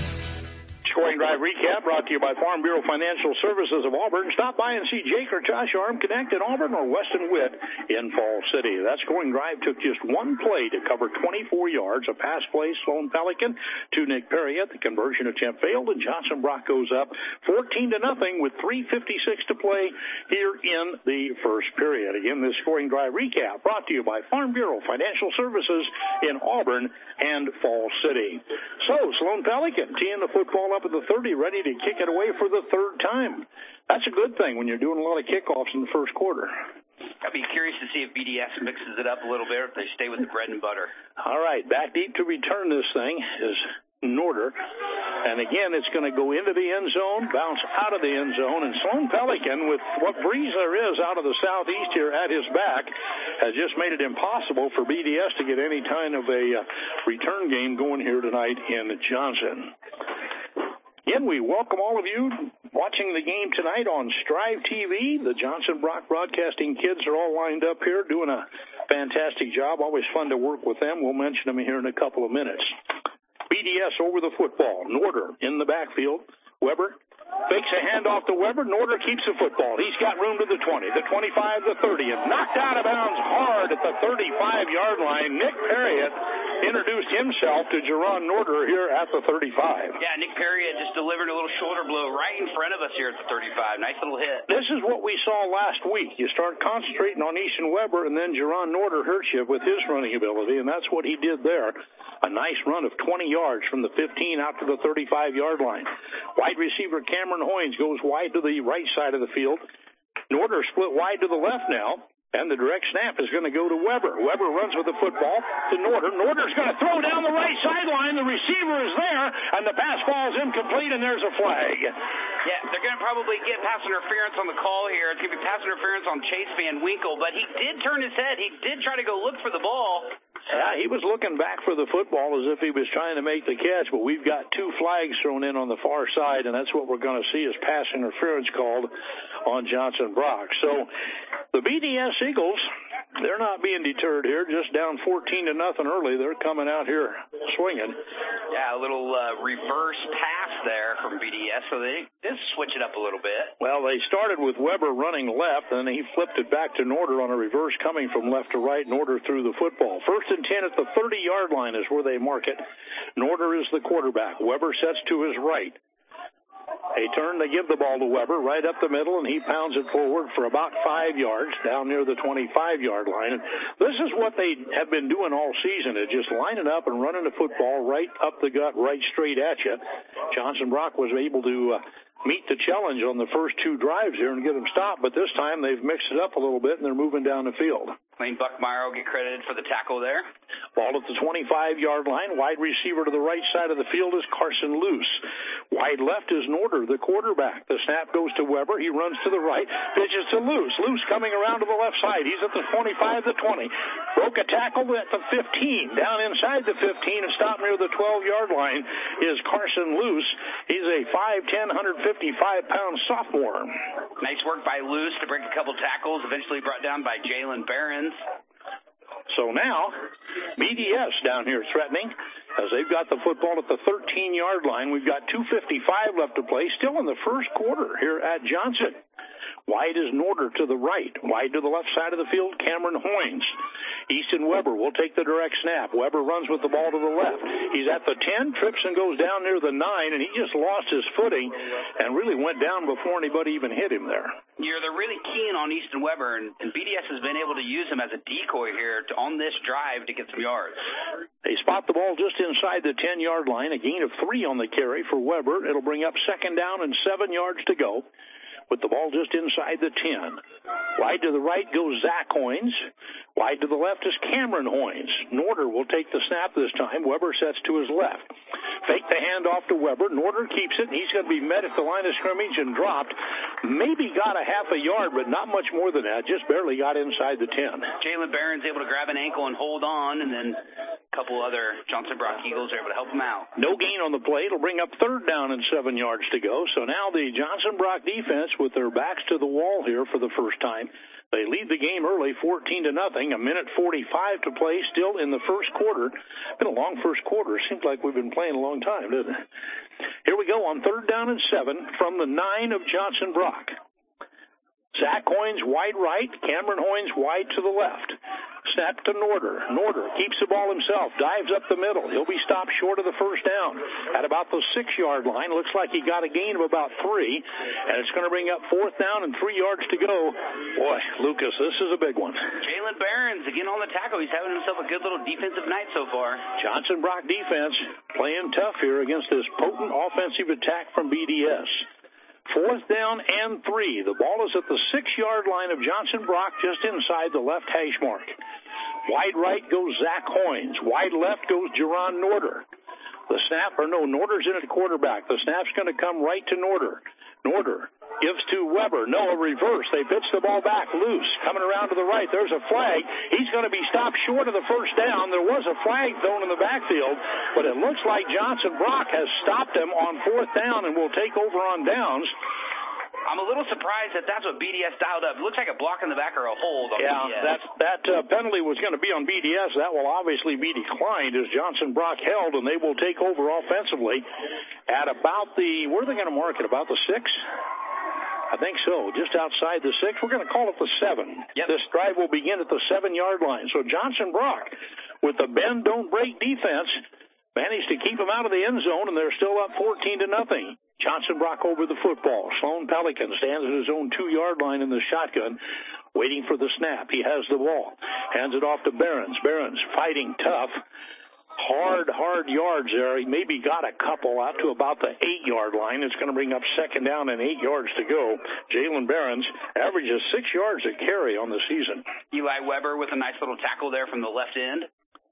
Scoring Drive recap brought to you by Farm Bureau Financial Services of Auburn. Stop by and see Jake or Josh Arm Connect in Auburn or Weston Witt in Fall City. That scoring drive took just one play to cover 24 yards. A pass play, Sloan Pelican to Nick Perriott. The conversion attempt failed, and Johnson Brock goes up 14-0 with 3:56 to play here in the first period. Again, this scoring drive recap brought to you by Farm Bureau Financial Services in Auburn and Fall City. So, Sloan Pelican teeing the football up at the 30, ready to kick it away for the third time. That's a good thing when you're doing a lot of kickoffs in the first quarter. I'd be curious to see if BDS mixes it up a little bit, or if they stay with the bread and butter. All right, back deep to return this thing is Norder. And again, it's going to go into the end zone, bounce out of the end zone, and Sloan Pelican, with what breeze there is out of the southeast here at his back, has just made it impossible for BDS to get any kind of a return game going here tonight in Johnson. Again, we welcome all of you watching the game tonight on Strive TV. The Johnson Brock Broadcasting kids are all lined up here doing a fantastic job. Always fun to work with them. We'll mention them here in a couple of minutes. BDS over the football. Norder in the backfield. Weber fakes a handoff to Weber. Norder keeps the football. He's got room to the 20, the 25, the 30, and knocked out of bounds hard at the 35-yard line. Nick Perriott introduced himself to Jerron Norder here at the 35. Yeah, Nick Perriott just delivered a little shoulder blow right in front of us here at the 35. Nice little hit. This is what we saw last week. You start concentrating on Easton Weber, and then Jerron Norder hurts you with his running ability, and that's what he did there. A nice run of 20 yards from the 15 out to the 35-yard line. Wide receiver Cameron Hoynes goes wide to the right side of the field. Norder split wide to the left now. And the direct snap is going to go to Weber. Weber runs with the football to Norder. Norder's going to throw down the right sideline. The receiver is there, and the pass falls incomplete, and there's a flag. Yeah, they're going to probably get pass interference on the call here. It's going to be pass interference on Chase Van Winkle, but he did turn his head. He did try to go look for the ball. Yeah, he was looking back for the football as if he was trying to make the catch, but we've got two flags thrown in on the far side, and that's what we're going to see as pass interference called on Johnson Brock. So the BDS Eagles, they're not being deterred here, just down 14-0 early. They're coming out here swinging. Yeah, a little reverse pass there from BDS, so they did switch it up a little bit. Well, they started with Weber running left, and he flipped it back to Norder on a reverse coming from left to right. Norder threw the football. 1st and 10 at the 30-yard line is where they mark it. Norder is the quarterback. Weber sets to his right. They turn, they give the ball to Weber right up the middle, and he pounds it forward for about 5 yards down near the 25-yard line. And this is what they have been doing all season, is just lining up and running the football right up the gut, right straight at you. Johnson Brock was able to meet the challenge on the first two drives here and get them stopped, but this time they've mixed it up a little bit, and they're moving down the field. Lane Buckmeyer will get credited for the tackle there. Ball at the 25-yard line. Wide receiver to the right side of the field is Carson Luce. Wide left is Norder, the quarterback. The snap goes to Weber. He runs to the right. Pitches to Luce. Luce coming around to the left side. He's at the 25, the 20. Broke a tackle at the 15. Down inside the 15 and stopped near the 12-yard line is Carson Luce. He's a 5'10", 155-pound sophomore. Nice work by Luce to break a couple tackles, eventually brought down by Jalen Behrens. So now, BDS down here threatening as they've got the football at the 13-yard line. We've got 2:55 left to play, still in the first quarter here at Johnson. Wide is Norder to the right. Wide to the left side of the field, Cameron Hoynes. Easton Weber will take the direct snap. Weber runs with the ball to the left. He's at the 10, trips and goes down near the 9, and he just lost his footing and really went down before anybody even hit him there. Yeah, they're really keen on Easton Weber, and BDS has been able to use him as a decoy here on this drive to get some yards. They spot the ball just inside the 10-yard line, a gain of 3 on the carry for Weber. It'll bring up 2nd down and 7 yards to go. with the ball just inside the 10. Wide to the right goes Zach Hoynes. Wide to the left is Cameron Hoynes. Norder will take the snap this time. Weber sets to his left. Fake the handoff to Weber. Norder keeps it, and he's going to be met at the line of scrimmage and dropped. Maybe got a half a yard, but not much more than that. Just barely got inside the 10. Jalen Barron's able to grab an ankle and hold on, and then a couple other Johnson Brock Eagles are able to help him out. No gain on the play. It'll bring up 3rd down and 7 yards to go. So now the Johnson Brock defense with their backs to the wall here for the first time. They lead the game early, 14-0. 1:45 to play still in the first quarter. Been a long first quarter. Seems like we've been playing a long time, doesn't it? Here we go on 3rd down and 7 from the 9 of Johnson Brock. Zach Hoynes wide right, Cameron Hoynes wide to the left. Snap to Norder. Norder keeps the ball himself, dives up the middle. He'll be stopped short of the first down at about the 6-yard line. Looks like he got a gain of about 3, and it's going to bring up 4th down and 3 yards to go. Boy, Lucas, this is a big one. Jalen Barron's again on the tackle. He's having himself a good little defensive night so far. Johnson Brock defense playing tough here against this potent offensive attack from BDS. 4th down and 3. The ball is at the 6-yard line of Johnson Brock, just inside the left hash mark. Wide right goes Zach Hoynes. Wide left goes Jerron Norder. The snap, Norder's in at quarterback. The snap's going to come right to Norder. Norder gives to Weber. No, a reverse. They pitch the ball back loose. Coming around to the right, there's a flag. He's going to be stopped short of the first down. There was a flag thrown in the backfield, but it looks like Johnson Brock has stopped him on 4th down and will take over on downs. I'm a little surprised that that's what BDS dialed up. It looks like a block in the back or a hold on BDS. That penalty was going to be on BDS. That will obviously be declined as Johnson Brock held, and they will take over offensively at about where are they going to mark it, about the 6? I think so, just outside the 6. We're going to call it the 7. Yep. This drive will begin at the 7-yard line. So Johnson Brock, with the bend, don't break defense, managed to keep him out of the end zone, and they're still up 14-0. Johnson Brock over the football. Sloan Pelican stands at his own 2-yard line in the shotgun, waiting for the snap. He has the ball. Hands it off to Barons. Barons fighting tough. Hard yards there. He maybe got a couple out to about the 8-yard line. It's going to bring up 2nd down and 8 yards to go. Jalen Barons averages 6 yards a carry on the season. Eli Weber with a nice little tackle there from the left end.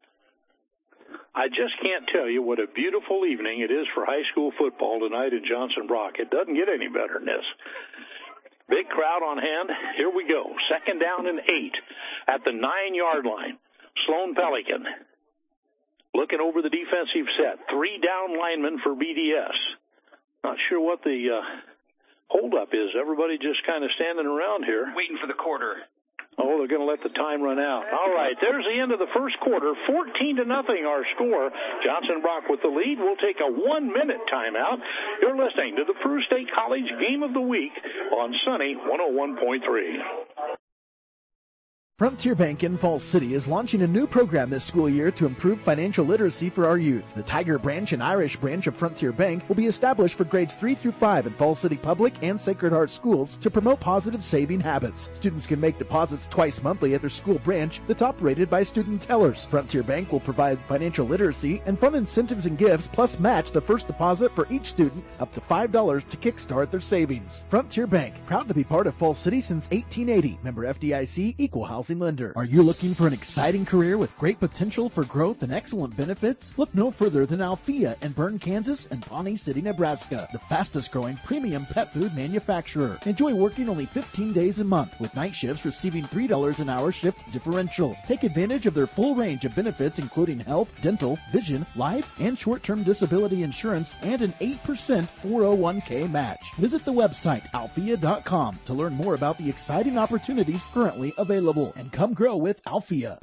I just can't tell you what a beautiful evening it is for high school football tonight in Johnson Brock. It doesn't get any better than this. Big crowd on hand. Here we go. 2nd down and 8 at the 9-yard line. Sloan Pelican looking over the defensive set. 3 down linemen for BDS. Not sure what the holdup is. Everybody just kind of standing around here. Waiting for the quarter. Oh, they're going to let the time run out. All right, there's the end of the first quarter. 14-0 our score. Johnson Brock with the lead. We'll take a 1-minute timeout. You're listening to the Peru State College Game of the Week on Sunny 101.3. Frontier Bank in Falls City is launching a new program this school year to improve financial literacy for our youth. The Tiger Branch and Irish Branch of Frontier Bank will be established for grades 3 through 5 in Falls City Public and Sacred Heart schools to promote positive saving habits. Students can make deposits twice monthly at their school branch that's operated by student tellers. Frontier Bank will provide financial literacy and fun incentives and gifts, plus match the first deposit for each student up to $5 to kickstart their savings. Frontier Bank, proud to be part of Falls City since 1880. Member FDIC, Equal Housing Lender. Are you looking for an exciting career with great potential for growth and excellent benefits? Look no further than Althea in Bern, Kansas and Pawnee City, Nebraska, the fastest growing premium pet food manufacturer. Enjoy working only 15 days a month with night shifts receiving $3 an hour shift differential. Take advantage of their full range of benefits including health, dental, vision, life, and short-term disability insurance and an 8% 401k match. Visit the website althea.com to learn more about the exciting opportunities currently available and come grow with Althea.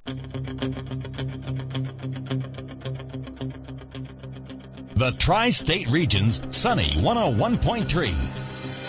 The Tri-State Region's Sunny 101.3.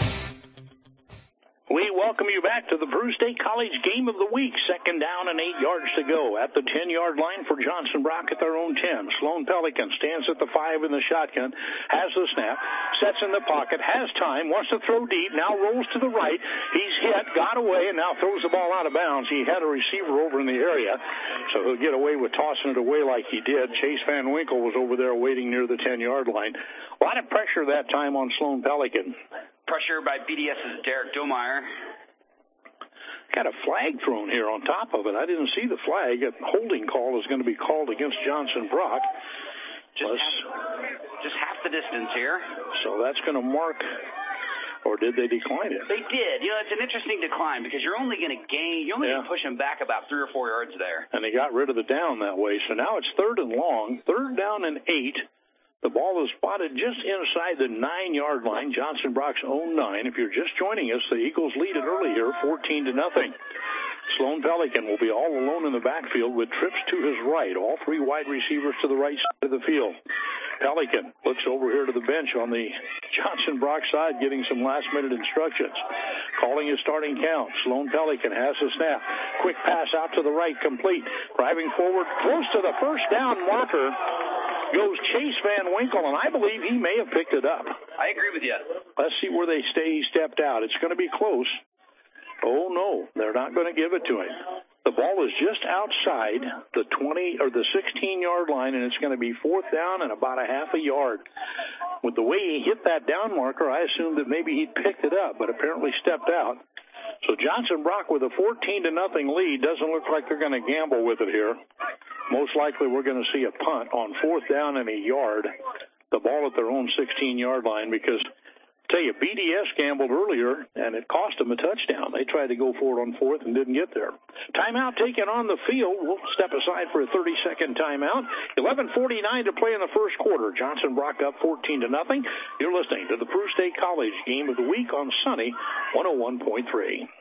We welcome you back to the Peru State College Game of the Week. 2nd down and 8 yards to go at the 10-yard line for Johnson Brock at their own 10. Sloan Pelican stands at the 5 in the shotgun, has the snap, sets in the pocket, has time, wants to throw deep, now rolls to the right. He's hit, got away, and now throws the ball out of bounds. He had a receiver over in the area, so he'll get away with tossing it away like he did. Chase Van Winkle was over there waiting near the 10-yard line. A lot of pressure that time on Sloan Pelican. Pressure by BDS's Derek Domeyer. Got a flag thrown here on top of it. I didn't see the flag. A holding call is going to be called against Johnson Brock. Just half the distance here. So that's going to mark, or did they decline it? They did. You know, it's an interesting decline because you're only going to gain, you're only going to push them back about 3 or 4 yards there. And they got rid of the down that way. So now it's 3rd and long, 3rd down and 8. The ball is spotted just inside the 9-yard line, Johnson Brock's own 9. If you're just joining us, the Eagles lead it early here, 14-0. Sloan Pelican will be all alone in the backfield with trips to his right, all 3 wide receivers to the right side of the field. Pelican looks over here to the bench on the Johnson Brock side, getting some last-minute instructions. Calling his starting count. Sloan Pelican has the snap. Quick pass out to the right, complete. Driving forward, close to the first down marker goes Chase Van Winkle, and I believe he may have picked it up. I agree with you. Let's see where they stay. He stepped out. It's going to be close. Oh, no, they're not going to give it to him. The ball is just outside the 20 or the 16-yard line, and it's going to be 4th down and about a half a yard. With the way he hit that down marker, I assumed that maybe he picked it up, but apparently stepped out. So Johnson Brock with a 14-0 lead. Doesn't look like they're going to gamble with it here. Most likely we're going to see a punt on 4th down and a yard. The ball at their own 16-yard line because, tell you, BDS gambled earlier, and it cost them a touchdown. They tried to go for it on 4th and didn't get there. Timeout taken on the field. We'll step aside for a 30-second timeout. 11:49 to play in the first quarter. Johnson Brock up 14-0. You're listening to the Peru State College Game of the Week on Sunny 101.3.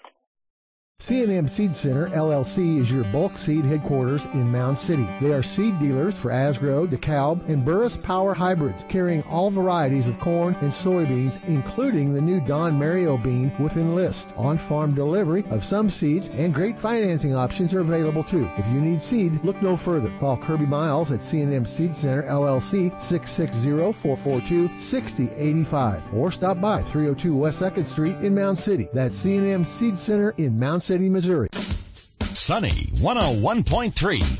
C&M Seed Center, LLC, is your bulk seed headquarters in Mound City. They are seed dealers for Asgrow, DeKalb, and Burris Power hybrids, carrying all varieties of corn and soybeans, including the new Don Mario bean with Enlist. On-farm delivery of some seeds and great financing options are available too. If you need seed, look no further. Call Kirby Miles at C&M Seed Center, LLC, 660-442-6085, or stop by 302 West 2nd Street in Mound City. That's C&M Seed Center in Mound City, Missouri. Sunny 101.3.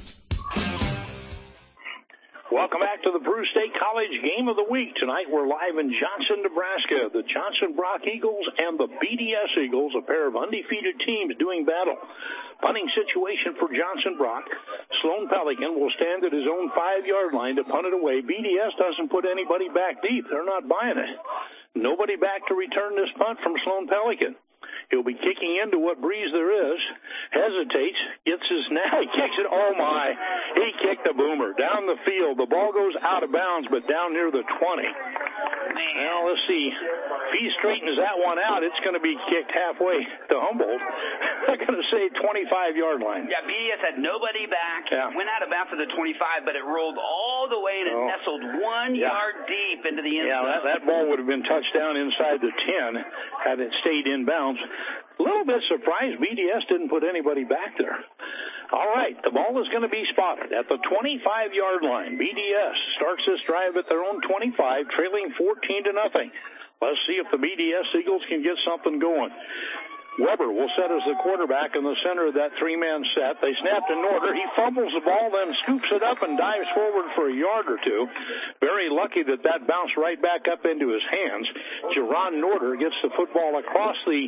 Welcome back to the Peru State College Game of the Week. Tonight we're live in Johnson, Nebraska. The Johnson Brock Eagles and the BDS Eagles, a pair of undefeated teams doing battle. Punting situation for Johnson Brock. Sloan Pelican will stand at his own 5-yard line to punt it away. BDS doesn't put anybody back deep. They're not buying it. Nobody back to return this punt from Sloan Pelican. He'll be kicking into what breeze there is, hesitates, gets his snap, he kicks it, oh my, he kicked the boomer down the field. The ball goes out of bounds, but down near the 20. Now, let's see. If he straightens that one out, it's going to be kicked halfway to Humboldt. I'm going to say 25-yard line. Yeah, BDS had nobody back. Yeah. Went out of bounds for the 25, but it rolled all the way and it nestled 1 yard deep into the end zone. Yeah, that ball would have been touched down inside the 10 had it stayed in bounds. A little bit surprised BDS didn't put anybody back there. All right, the ball is going to be spotted at the 25-yard line. BDS starts this drive at their own 25, trailing 14-0. Let's see if the BDS Eagles can get something going. Weber will set as the quarterback in the center of that 3-man set. They snap to Norder. He fumbles the ball, then scoops it up and dives forward for a yard or two. Very lucky that bounced right back up into his hands. Jerron Norder gets the football across the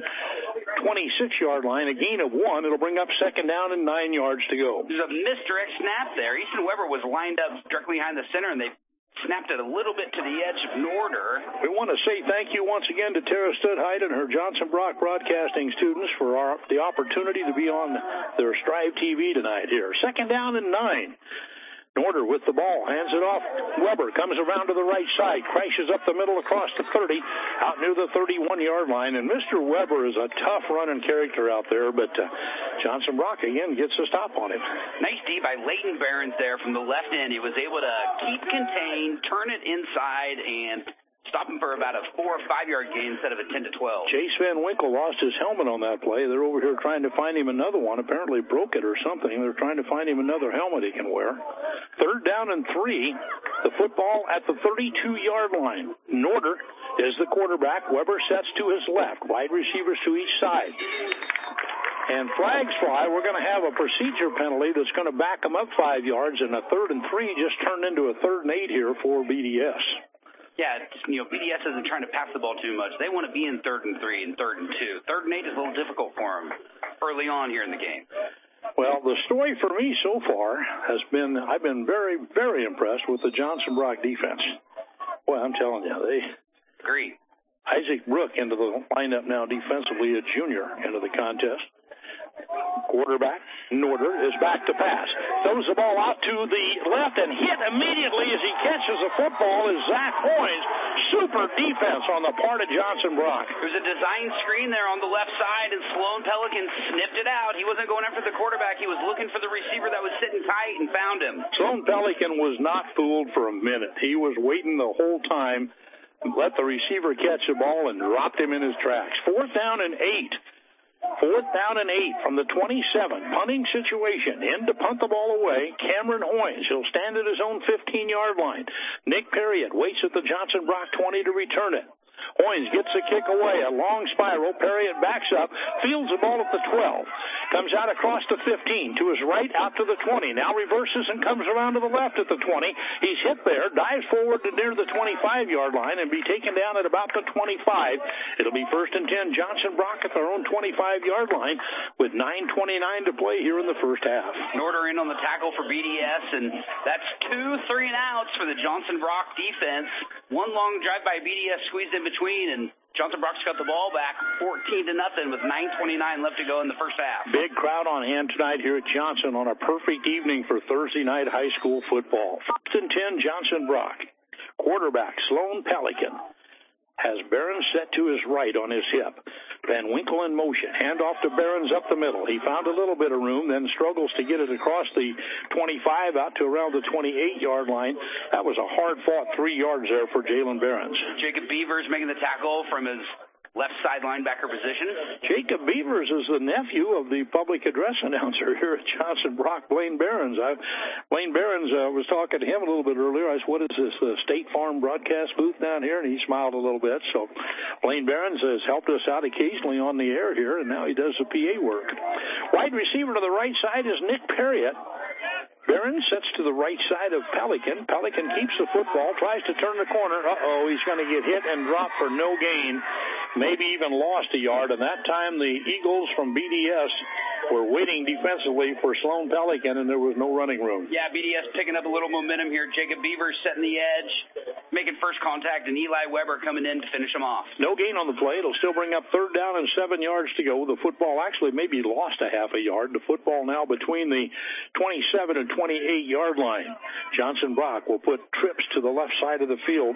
26-yard line, a gain of 1. It'll bring up 2nd down and 9 yards to go. There's a misdirect snap there. Easton Weber was lined up directly behind the center, and they snapped it a little bit to the edge of Norder. We want to say thank you once again to Tara Studheit and her Johnson Brock Broadcasting students for the opportunity to be on their Strive TV tonight here. 2nd down and 9. Norder with the ball, hands it off. Weber comes around to the right side, crashes up the middle across the 30, out near the 31-yard line. And Mr. Weber is a tough running character out there, but Johnson Brock again gets a stop on him. Nice D by Leighton Behrens there from the left end. He was able to keep contained, turn it inside, and stop him for about a 4 or 5 yard gain instead of a 10 to 12. Chase Van Winkle lost his helmet on that play. They're over here trying to find him another one. Apparently broke it or something. They're trying to find him another helmet he can wear. 3rd down and 3. The football at the 32-yard line. Norder is the quarterback. Weber sets to his left. Wide receivers to each side. And flags fly. We're going to have a procedure penalty that's going to back them up 5 yards, and a 3rd and 3 just turned into a 3rd and 8 here for BDS. BDS isn't trying to pass the ball too much. They want to be in 3rd and 3 and 3rd and 2. 3rd and 8 is a little difficult for them early on here in the game. Well, the story for me so far has been I've been very, very impressed with the Johnson Brock defense. Well, I'm telling you, they agree. Isaac Brook into the lineup now defensively, a junior into the contest. Quarterback, Norder, is back to pass. Throws the ball out to the left and hit immediately as he catches the football is Zach Hoynes. Super defense on the part of Johnson Brock. There's a design screen there on the left side, and Sloan Pelican snipped it out. He wasn't going after the quarterback. He was looking for the receiver that was sitting tight and found him. Sloan Pelican was not fooled for a minute. He was waiting the whole time, let the receiver catch the ball, and dropped him in his tracks. 4th down and 8. 4th down and 8 from the 27. Punting situation. In to punt the ball away. Cameron Hoynes. He'll stand at his own 15-yard line. Nick Perriott waits at the Johnson Brock 20 to return it. Hoynes gets the kick away. A long spiral. Perriott backs up. Fields the ball at the 12. Comes out across the 15. To his right, out to the 20. Now reverses and comes around to the left at the 20. He's hit there. Dives forward to near the 25-yard line and be taken down at about the 25. It'll be 1st and 10. Johnson Brock at their own 25-yard line with 9:29 to play here in the first half. Norder in on the tackle for BDS, and that's 2 3-and-outs for the Johnson Brock defense. One long drive by BDS squeezed in between, and Johnson Brock's got the ball back 14-0 with 9:29 left to go in the first half. Big crowd on hand tonight here at Johnson on a perfect evening for Thursday night high school football. 1st and 10, Johnson Brock. Quarterback, Sloan Pelican, has Behrens set to his right on his hip. Van Winkle in motion. Handoff to Behrens up the middle. He found a little bit of room, then struggles to get it across the 25 out to around the 28-yard line. That was a hard-fought 3 yards there for Jalen Behrens. Jacob Beavers making the tackle from his left side linebacker position. Jacob Beavers is the nephew of the public address announcer here at Johnson Brock, Blaine Behrens. Blaine Behrens was talking to him a little bit earlier. I said, what is this, the State Farm broadcast booth down here? And he smiled a little bit. So Blaine Behrens has helped us out occasionally on the air here, and now he does the PA work. Wide receiver to the right side is Nick Perriott. Behrens sets to the right side of Pelican. Pelican keeps the football, tries to turn the corner. He's going to get hit and drop for no gain, maybe even lost a yard. And that time the Eagles from BDS were waiting defensively for Sloan Pelican, and there was no running room. Yeah, BDS picking up a little momentum here. Jacob Beavers setting the edge, making first contact, and Eli Weber coming in to finish him off. No gain on the play. It'll still bring up 3rd down and 7 yards to go. The football actually maybe lost a half a yard. The football now between the 27 and 28-yard line. Johnson Brock will put trips to the left side of the field.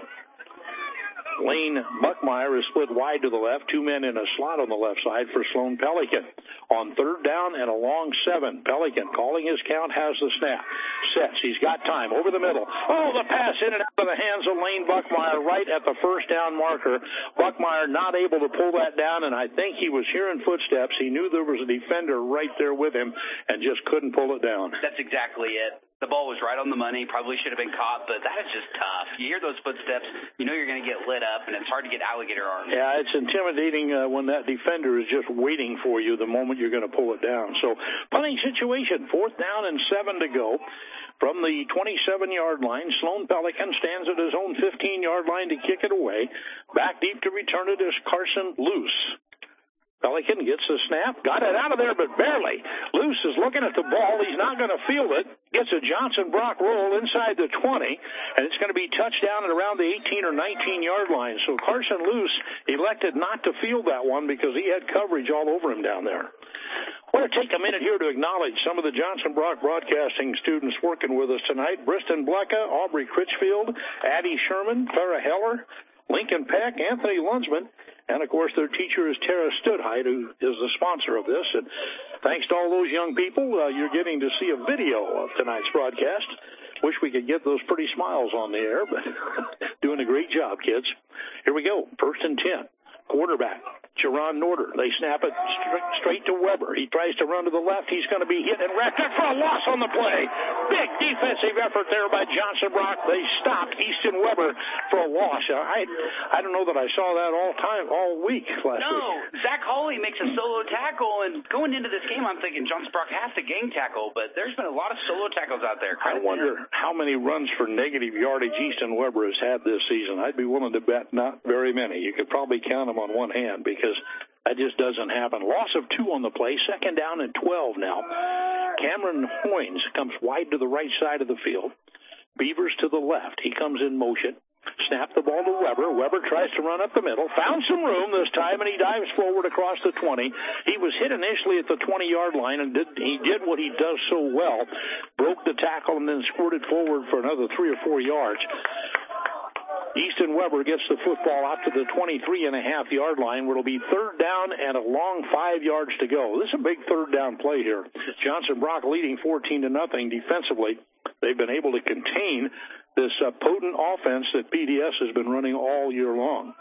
Lane Buckmeyer is split wide to the left. 2 men in a slot on the left side for Sloan Pelican. On 3rd down and a long 7. Pelican calling his count, has the snap. Sets. He's got time. Over the middle. The pass in and out of the hands of Lane Buckmeyer right at the 1st down marker. Buckmeyer not able to pull that down, and I think he was hearing footsteps. He knew there was a defender right there with him and just couldn't pull it down. That's exactly it. The ball was right on the money. Probably should have been caught, but that is just tough. You hear those footsteps, you know you're going to get lit up, and it's hard to get alligator arms. Yeah, it's intimidating when that defender is just waiting for you the moment you're going to pull it down. So, punting situation, 4th down and 7 to go. From the 27-yard line, Sloan Pelican stands at his own 15-yard line to kick it away. Back deep to return it is Carson Luce. Pelican gets the snap, got it out of there, but barely. Luce is looking at the ball. He's not going to field it. Gets a Johnson Brock roll inside the 20, and it's going to be touchdown at around the 18 or 19-yard line. So Carson Luce elected not to field that one because he had coverage all over him down there. I want to take a minute here to acknowledge some of the Johnson Brock Broadcasting students working with us tonight. Briston Blecka, Aubrey Critchfield, Addie Sherman, Clara Heller, Lincoln Peck, Anthony Lunsman, and, of course, their teacher is Tara Studheit, who is the sponsor of this. And thanks to all those young people, you're getting to see a video of tonight's broadcast. Wish we could get those pretty smiles on the air, but doing a great job, kids. Here we go. 1st and 10. Quarterback, Jerron Norder. They snap it straight to Weber. He tries to run to the left. He's going to be hit and wrapped up for a loss on the play. Big defensive effort there by Johnson Brock. They stopped Easton Weber for a loss. I don't know that I saw that all week last week. No, Zach Hawley makes a solo tackle, and going into this game, I'm thinking Johnson Brock has to gang tackle, but there's been a lot of solo tackles out there. I wonder how many runs for negative yardage Easton Weber has had this season. I'd be willing to bet not very many. You could probably count them on one hand because that just doesn't happen. Loss of 2 on the play, 2nd down and 12 now. Cameron Hoynes comes wide to the right side of the field. Beavers to the left. He comes in motion. Snap the ball to Weber. Weber tries to run up the middle. Found some room this time, and he dives forward across the 20. He was hit initially at the 20-yard line, and he did what he does so well. Broke the tackle and then squirted forward for another 3 or 4 yards. Easton Weber gets the football out to the 23.5-yard line, where it'll be 3rd down and a long 5 yards to go. This is a big 3rd down play here. Johnson Brock leading 14-0 defensively. They've been able to contain this potent offense that BDS has been running all year long.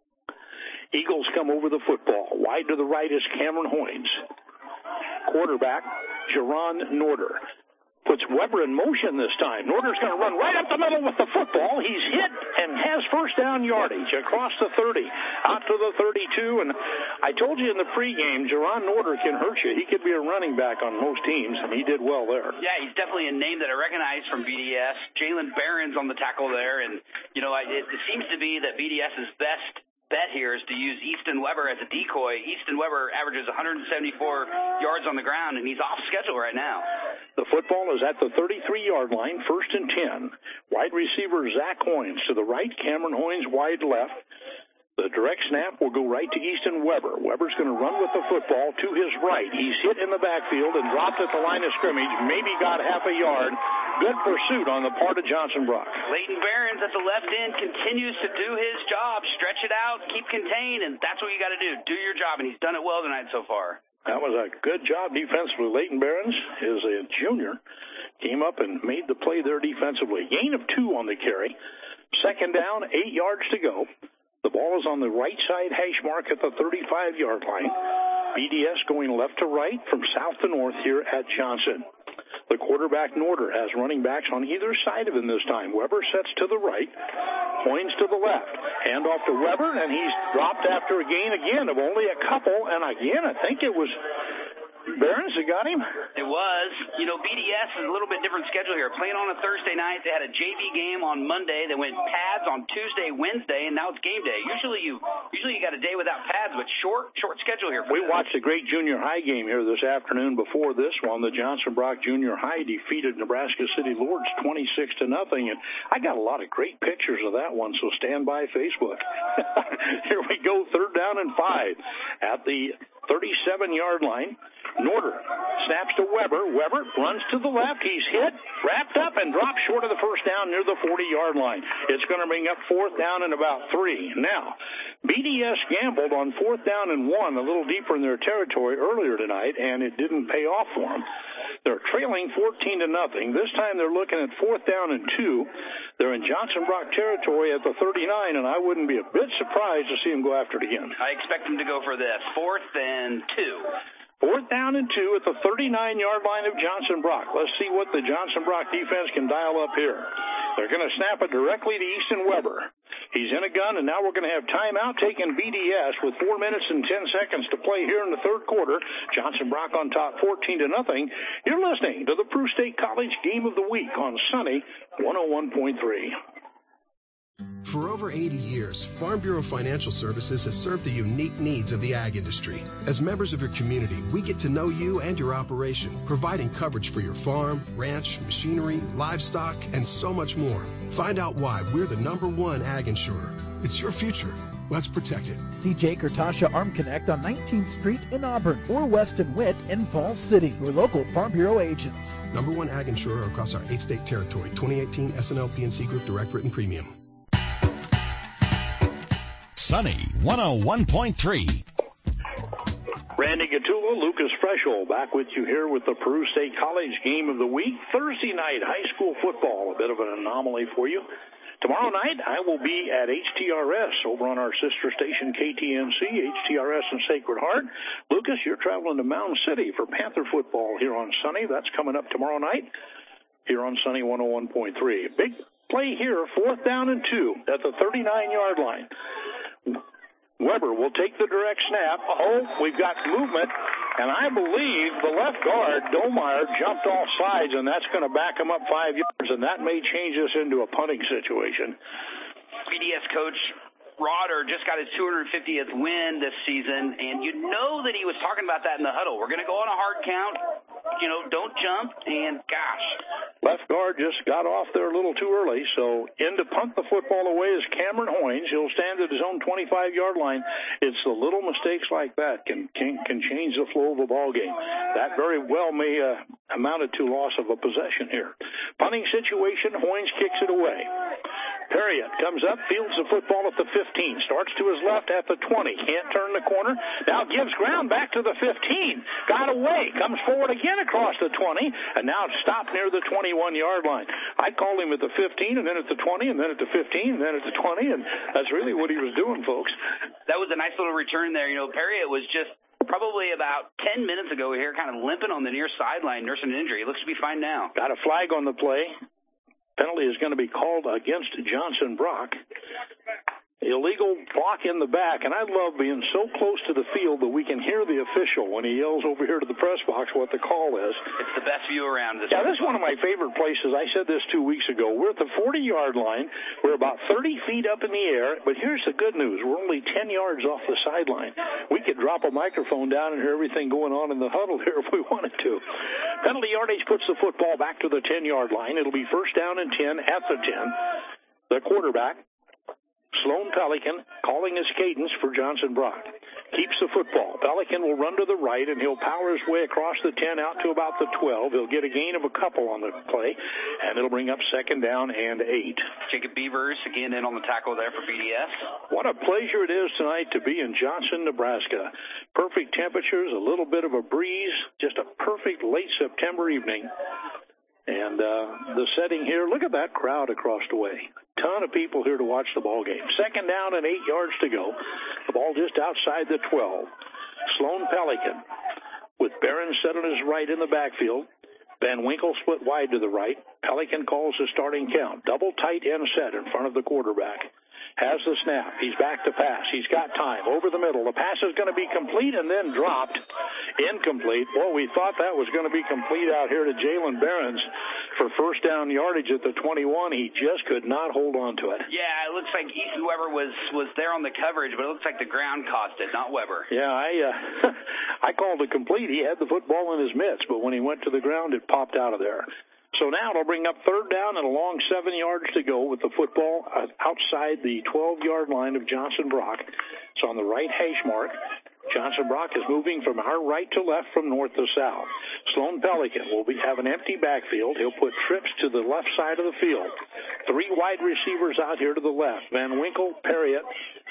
Eagles come over the football. Wide to the right is Cameron Hoynes. Quarterback, Jerron Norder. Puts Weber in motion this time. Norder's going to run right up the middle with the football. He's hit and has 1st down yardage across the 30, out to the 32. And I told you in the pregame, Jerron Norder can hurt you. He could be a running back on most teams, and he did well there. Yeah, he's definitely a name that I recognize from BDS. Jalen Barron's on the tackle there. And, you know, it seems to be that BDS's best bet here is to use Easton Weber as a decoy. Easton Weber averages 174 yards on the ground, and he's off schedule right now. The football is at the 33-yard line, 1st and 10. Wide receiver Zach Hoynes to the right, Cameron Hoynes wide left. The direct snap will go right to Easton Weber. Weber's going to run with the football to his right. He's hit in the backfield and dropped at the line of scrimmage, maybe got half a yard. Good pursuit on the part of Johnson Brock. Leighton Barons at the left end continues to do his job. Stretch it out, keep contained, and that's what you got to do. Do your job, and he's done it well tonight so far. That was a good job defensively. Leighton Barons is a junior. Came up and made the play there defensively. Gain of 2 on the carry. 2nd down, 8 yards to go. The ball is on the right side hash mark at the 35-yard line. BDS going left to right from south to north here at Johnson. The quarterback Norder has running backs on either side of him this time. Weber sets to the right. Hoynes to the left. Hand off to Weber, and he's dropped after a gain again of only a couple. And again, I think it was Barons that got him? It was. You know, BDS is a little bit different schedule here. Playing on a Thursday night, they had a JV game on Monday. They went pads on Tuesday, Wednesday, and now it's game day. Usually you got a day without pads, but short schedule here. We watched a great junior high game here this afternoon. Before this one, the Johnson Brock Junior High defeated Nebraska City Lords 26-0, and I got a lot of great pictures of that one, so stand by Facebook. Here we go, 3rd down and 5 at the 37-yard line. Norder snaps to Weber. Weber runs to the left. He's hit, wrapped up, and dropped short of the 1st down near the 40-yard line. It's going to bring up 4th down and about 3. Now, BDS gambled on 4th down and 1 a little deeper in their territory earlier tonight, and it didn't pay off for them. They're trailing 14-0. This time they're looking at 4th down and 2. They're in Johnson Brock territory at the 39, and I wouldn't be a bit surprised to see them go after it again. I expect them to go for this. 4th and 2. 4th down and 2 at the 39-yard line of Johnson Brock. Let's see what the Johnson Brock defense can dial up here. They're going to snap it directly to Easton Weber. He's in a gun, and now we're going to have timeout taking BDS with 4 minutes and 10 seconds to play here in the 3rd quarter. Johnson Brock on top 14-0. You're listening to the Peru State College Game of the Week on Sunny 101.3. For over 80 years, Farm Bureau Financial Services has served the unique needs of the ag industry. As members of your community, we get to know you and your operation, providing coverage for your farm, ranch, machinery, livestock, and so much more. Find out why we're the #1 ag insurer. It's your future. Let's protect it. See Jake or Tasha Arm Connect on 19th Street in Auburn or Weston Witt in Falls City, your local Farm Bureau agents. #1 ag insurer across our 8-state territory. 2018 SNL PNC Group Direct Written Premium. Sunny 101.3. Randy Gattulo, Lucas Freshel, back with you here with the Peru State College Game of the Week. Thursday night high school football, a bit of an anomaly for you. Tomorrow night, I will be at HTRS over on our sister station, KTNC, HTRS in Sacred Heart. Lucas, you're traveling to Mound City for Panther football here on Sunny. That's coming up tomorrow night here on Sunny 101.3. Big play here, 4th down and 2 at the 39-yard line. Weber will take the direct snap. Oh, we've got movement, and I believe the left guard, Domeyer, jumped off sides, and that's going to back him up 5 yards, and that may change this into a punting situation. BDS coach Rodder just got his 250th win this season, and you know that he was talking about that in the huddle. We're going to go on a hard count. Don't jump, and gosh. Left guard just got off there a little too early, so in to punt the football away is Cameron Hoynes. He'll stand at his own 25-yard line. It's the little mistakes like that can change the flow of a ball game. That very well may amounted to loss of a possession here. Punting situation, Hoynes kicks it away. Perriott comes up, fields the football at the 15, starts to his left at the 20, can't turn the corner, now gives ground back to the 15, got away, comes forward again across the 20, and now stopped near the 21-yard line. I called him at the 15, and then at the 20, and then at the 15, and then at the 20, and that's really what he was doing, folks. That was a nice little return there. Perriott was just probably about 10 minutes ago here kind of limping on the near sideline, nursing an injury. He looks to be fine now. Got a flag on the play. Penalty is going to be called against Johnson Brock. Illegal block in the back, and I love being so close to the field that we can hear the official when he yells over here to the press box what the call is. It's the best view around. This is one of my favorite places. I said this 2 weeks ago. We're at the 40-yard line. We're about 30 feet up in the air, but here's the good news. We're only 10 yards off the sideline. We could drop a microphone down and hear everything going on in the huddle here if we wanted to. Penalty yardage puts the football back to the 10-yard line. It'll be 1st down and 10 at the 10. The quarterback, Sloan Pelican, calling his cadence for Johnson Brock. Keeps the football. Pelican will run to the right, and he'll power his way across the 10 out to about the 12. He'll get a gain of a couple on the play, and it'll bring up 2nd down and 8. Jacob Beavers again in on the tackle there for BDS. What a pleasure it is tonight to be in Johnson, Nebraska. Perfect temperatures, a little bit of a breeze, just a perfect late September evening. And the setting here, look at that crowd across the way. Ton of people here to watch the ball game. 2nd down and 8 yards to go. The ball just outside the 12. Sloan Pelican with Barron set on his right in the backfield. Van Winkle split wide to the right. Pelican calls the starting count. Double tight end set in front of the quarterback. Has the snap. He's back to pass. He's got time. Over the middle. The pass is going to be complete and then dropped. Incomplete. Boy, we thought that was going to be complete out here to Jalen Behrens for 1st down yardage at the 21. He just could not hold on to it. Yeah, it looks like Ethan Weber was there on the coverage, but it looks like the ground caused it, not Weber. Yeah, I called it complete. He had the football in his mitts, but when he went to the ground, it popped out of there. So now it'll bring up 3rd down and a long 7 yards to go with the football outside the 12-yard line of Johnson Brock. It's on the right hash mark. Johnson Brock is moving from our right to left, from north to south. Sloan Pelican will have an empty backfield. He'll put trips to the left side of the field. 3 wide receivers out here to the left. Van Winkle, Perriott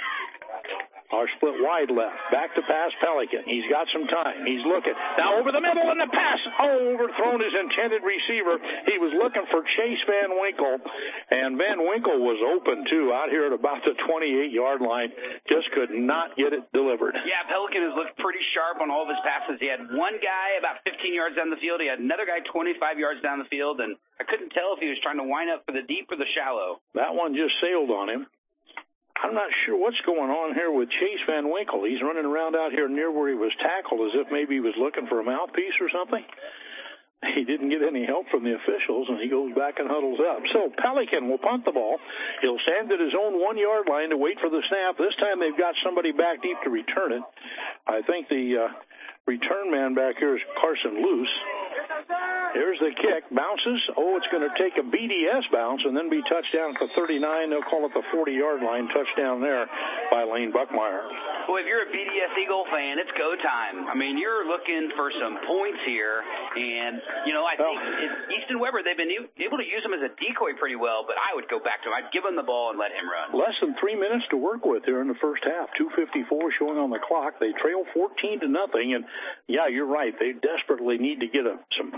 are split wide left. Back to pass Pelican. He's got some time. He's looking. Now over the middle and the pass. Overthrown his intended receiver. He was looking for Chase Van Winkle, and Van Winkle was open too out here at about the 28-yard line. Just could not get it delivered. Yeah, Pelican has looked pretty sharp on all of his passes. He had one guy about 15 yards down the field. He had another guy 25 yards down the field, and I couldn't tell if he was trying to wind up for the deep or the shallow. That one just sailed on him. I'm not sure what's going on here with Chase Van Winkle. He's running around out here near where he was tackled as if maybe he was looking for a mouthpiece or something. He didn't get any help from the officials, and he goes back and huddles up. So Pelican will punt the ball. He'll stand at his own 1-yard line to wait for the snap. This time they've got somebody back deep to return it. I think the return man back here is Carson Luce. Here's the kick. Bounces. Oh, it's going to take a BDS bounce and then be touchdown at the 39. They'll call it the 40-yard line. Touchdown there by Lane Buckmeyer. Well, if you're a BDS Eagle fan, it's go time. I mean, you're looking for some points here. And, I think Easton Weber, they've been able to use him as a decoy pretty well, but I would go back to him. I'd give him the ball and let him run. Less than 3 minutes to work with here in the first half. 2:54 showing on the clock. They trail 14-0. And, yeah, you're right. They desperately need to get some points on the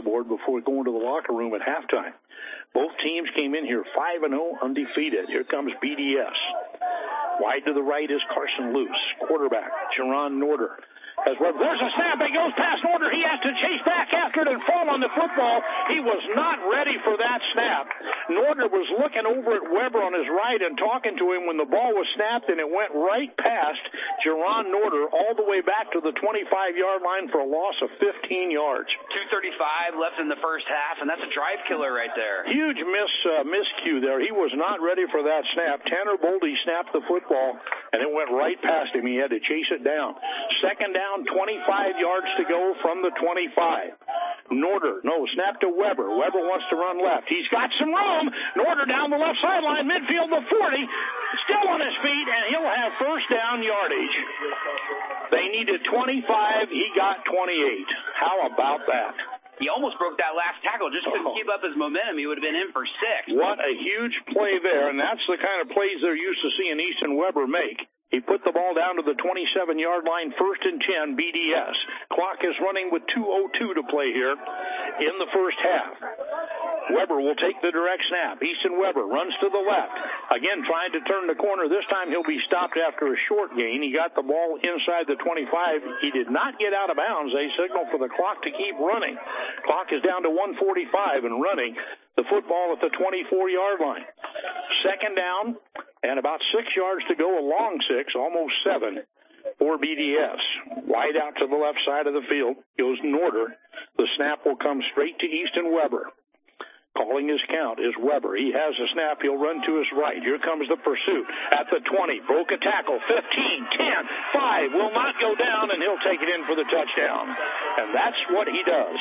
the board before going to the locker room at halftime. Both teams came in here 5-0, undefeated. Here comes BDS. Wide to the right is Carson Luce. Quarterback, Jerron Norder. There's a snap. It goes past Norder. He has to chase back after it and fall on the football. He was not ready for that snap. Norder was looking over at Weber on his right and talking to him when the ball was snapped, and it went right past Jerron Norder all the way back to the 25-yard line for a loss of 15 yards. 2:35 left in the first half, and that's a drive killer right there. Huge miscue there. He was not ready for that snap. Tanner Boldy snapped the football, and it went right past him. He had to chase it down. Second down, 25 yards to go from the 25. Snap to Weber. Weber wants to run left. He's got some room. Norder down the left sideline, midfield the 40. Still on his feet, and he'll have first down yardage. They needed 25. He got 28. How about that? He almost broke that last tackle. Just couldn't keep up his momentum. He would have been in for 6. What a huge play there, and that's the kind of plays they're used to seeing Easton Weber make. He put the ball down to the 27-yard line, 1st and 10, BDS. Clock is running with 2:02 to play here in the first half. Weber will take the direct snap. Easton Weber runs to the left. Again, trying to turn the corner. This time he'll be stopped after a short gain. He got the ball inside the 25. He did not get out of bounds. They signal for the clock to keep running. Clock is down to 1:45 and running the football at the 24-yard line. Second down and about 6 yards to go, a long 6, almost 7 for BDS. Wide out to the left side of the field goes Norder. The snap will come straight to Easton Weber. Calling his count is Weber. He has a snap. He'll run to his right. Here comes the pursuit at the 20. Broke a tackle. 15, 10, 5. Will not go down, and he'll take it in for the touchdown. And that's what he does.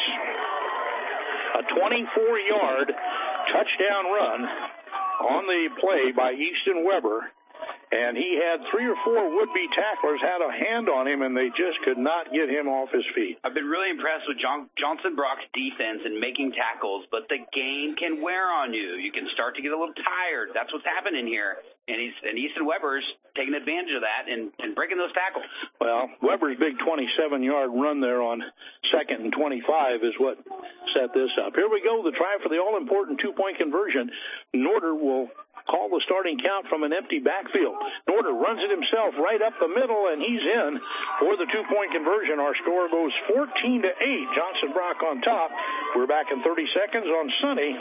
A 24-yard touchdown run on the play by Easton Weber. And he had 3 or 4 would-be tacklers had a hand on him, and they just could not get him off his feet. I've been really impressed with Johnson Brock's defense in making tackles, but the game can wear on you. You can start to get a little tired. That's what's happening here. And Easton Weber's taking advantage of that and breaking those tackles. Well, Weber's big 27-yard run there on 2nd and 25 is what set this up. Here we go, the try for the all-important 2-point conversion. Norder will call the starting count from an empty backfield. Norder runs it himself right up the middle, and he's in for the 2-point conversion. Our score goes 14-8. Johnson Brock on top. We're back in 30 seconds on Sunny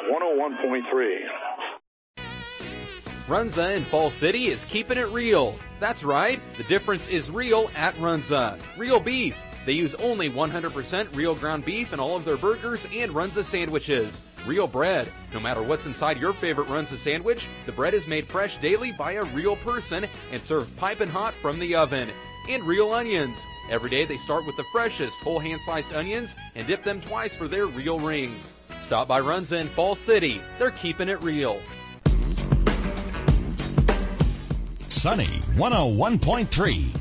101.3. Runza in Fall City is keeping it real. That's right, the difference is real at Runza. Real beef. They use only 100% real ground beef in all of their burgers and Runza sandwiches. Real bread. No matter what's inside your favorite Runza sandwich, the bread is made fresh daily by a real person and served piping hot from the oven. And real onions. Every day they start with the freshest whole hand-sliced onions and dip them twice for their real rings. Stop by Runza in Fall City. They're keeping it real. Sunny 101.3.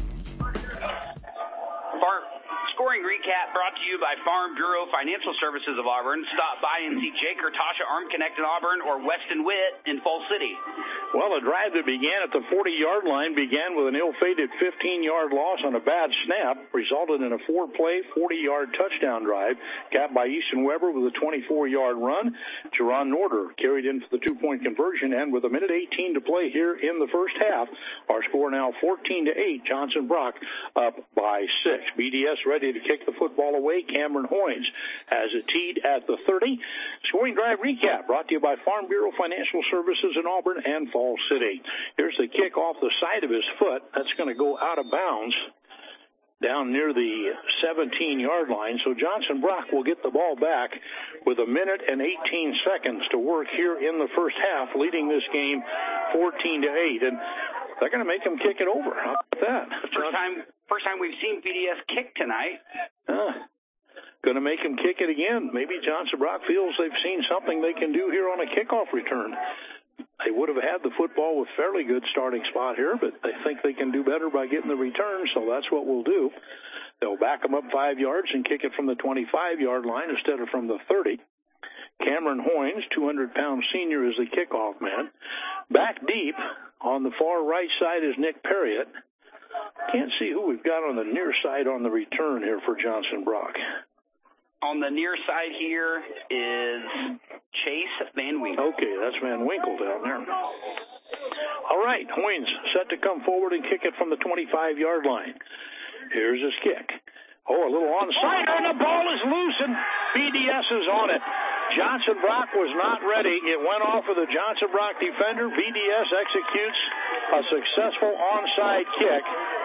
Scoring recap brought to you by Farm Bureau Financial Services of Auburn. Stop by and see Jake or Tasha Arm Connect in Auburn or Weston Witt in Fall City. Well, a drive that began at the 40-yard line began with an ill-fated 15-yard loss on a bad snap, resulted in a 4-play, 40-yard touchdown drive, capped by Easton Weber with a 24-yard run. Jerron Norder carried in for the 2-point conversion, and with a minute 18 to play here in the first half, our score now 14-8. Johnson Brock up by 6. BDS ready to kick the football away. Cameron Hoynes has it teed at the 30. Scoring drive recap brought to you by Farm Bureau Financial Services in Auburn and Fall City. Here's the kick off the side of his foot. That's going to go out of bounds down near the 17-yard line. So Johnson Brock will get the ball back with a minute and 18 seconds to work here in the first half, leading this game 14-8. And they're going to make him kick it over. How about that? First time we've seen BDS kick tonight. Going to make him kick it again. Maybe Johnson Brock feels they've seen something they can do here on a kickoff return. They would have had the football with fairly good starting spot here, but they think they can do better by getting the return, so that's what we'll do. They'll back them up 5 yards and kick it from the 25-yard line instead of from the 30. Cameron Hoynes, 200-pound senior, is the kickoff man. Back deep on the far right side is Nick Perriott. Can't see who we've got on the near side on the return here for Johnson Brock. On the near side here is Chase Van Winkle. Okay, that's Van Winkle down there. All right, Hoynes set to come forward and kick it from the 25-yard line. Here's his kick. Oh, a little onside, and the ball is loose, and BDS is on it. Johnson Brock was not ready. It went off of the Johnson Brock defender. BDS executes a successful onside kick.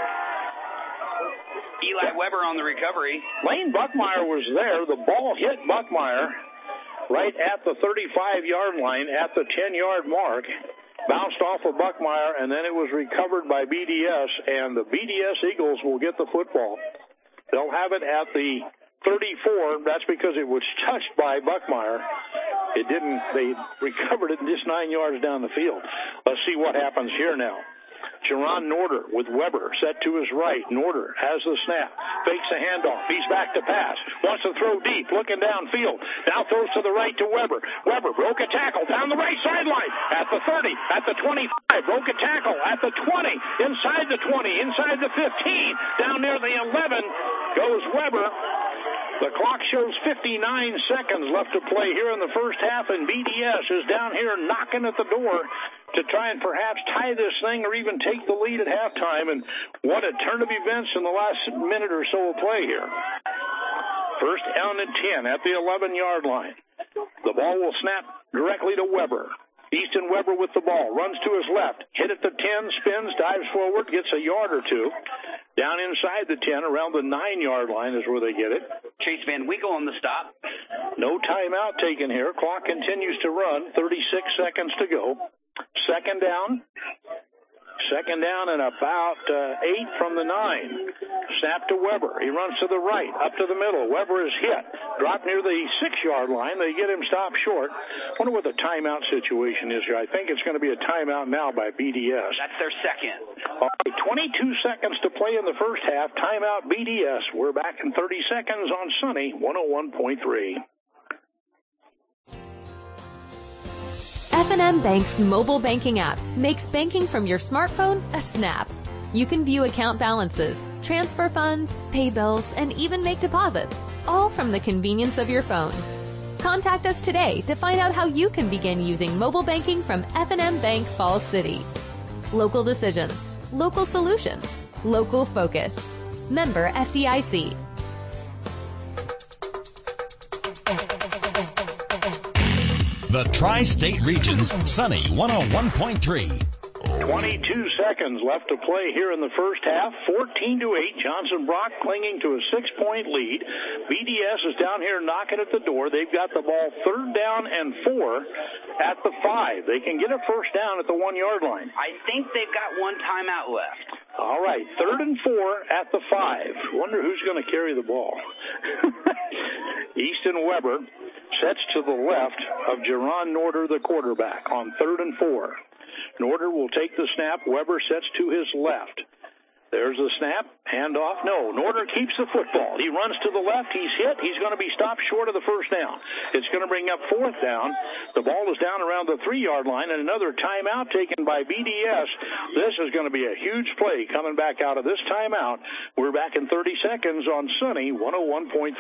Eli Weber on the recovery. Lane Buckmeyer was there. The ball hit Buckmeyer right at the 35-yard line at the 10-yard mark. Bounced off of Buckmeyer, and then it was recovered by BDS, and the BDS Eagles will get the football. They'll have it at the 34. That's because it was touched by Buckmeyer. It didn't. They recovered it just 9 yards down the field. Let's see what happens here now. Jerron Norder with Weber set to his right. Norder has the snap. Fakes a handoff. He's back to pass. Wants to throw deep. Looking downfield. Now throws to the right to Weber. Weber broke a tackle down the right sideline. At the 30. At the 25. Broke a tackle. At the 20. Inside the 20. Inside the 15. Down near the 11 goes Weber. The clock shows 59 seconds left to play here in the first half, and BDS is down here knocking at the door to try and perhaps tie this thing or even take the lead at halftime. And what a turn of events in the last minute or so of play here. First down and 10 at the 11-yard line. The ball will snap directly to Weber. Easton Weber with the ball, runs to his left, hit at the 10, spins, dives forward, gets a yard or two. Down inside the 10, around the 9-yard line is where they get it. Chase Van Winkle on the stop. No timeout taken here. Clock continues to run, 36 seconds to go. Second down and about 8 from the 9. Snap to Weber. He runs to the right, up to the middle. Weber is hit. Dropped near the 6-yard line. They get him stopped short. Wonder what the timeout situation is here. I think it's going to be a timeout now by BDS. That's their second. All right, 22 seconds to play in the first half. Timeout BDS. We're back in 30 seconds on Sunny 101.3. F&M Bank's mobile banking app makes banking from your smartphone a snap. You can view account balances, transfer funds, pay bills, and even make deposits, all from the convenience of your phone. Contact us today to find out how you can begin using mobile banking from F&M Bank Falls City. Local decisions, local solutions, local focus. Member FDIC. The Tri-State Region's Sunny 101.3. 22 seconds left to play here in the first half. 14-8. Johnson Brock clinging to a 6-point lead. BDS is down here knocking at the door. They've got the ball third down and 4 at the 5. They can get a first down at the 1-yard line. I think they've got one timeout left. All right, third and 4 at the 5. Wonder who's going to carry the ball. Easton Weber sets to the left of Jerron Norder, the quarterback, on third and 4. Norder will take the snap. Weber sets to his left. There's the snap. Handoff. No. Norder keeps the football. He runs to the left. He's hit. He's going to be stopped short of the first down. It's going to bring up fourth down. The ball is down around the 3-yard line, and another timeout taken by BDS. This is going to be a huge play coming back out of this timeout. We're back in 30 seconds on Sunny 101.3.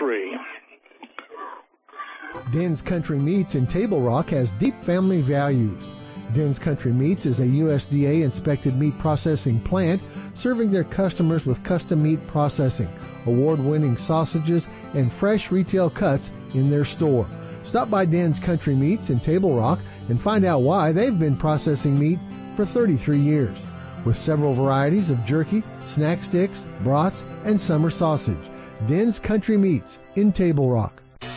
Den's Country Meats in Table Rock has deep family values. Den's Country Meats is a USDA-inspected meat processing plant serving their customers with custom meat processing, award-winning sausages, and fresh retail cuts in their store. Stop by Den's Country Meats in Table Rock and find out why they've been processing meat for 33 years. With several varieties of jerky, snack sticks, brats, and summer sausage. Den's Country Meats in Table Rock.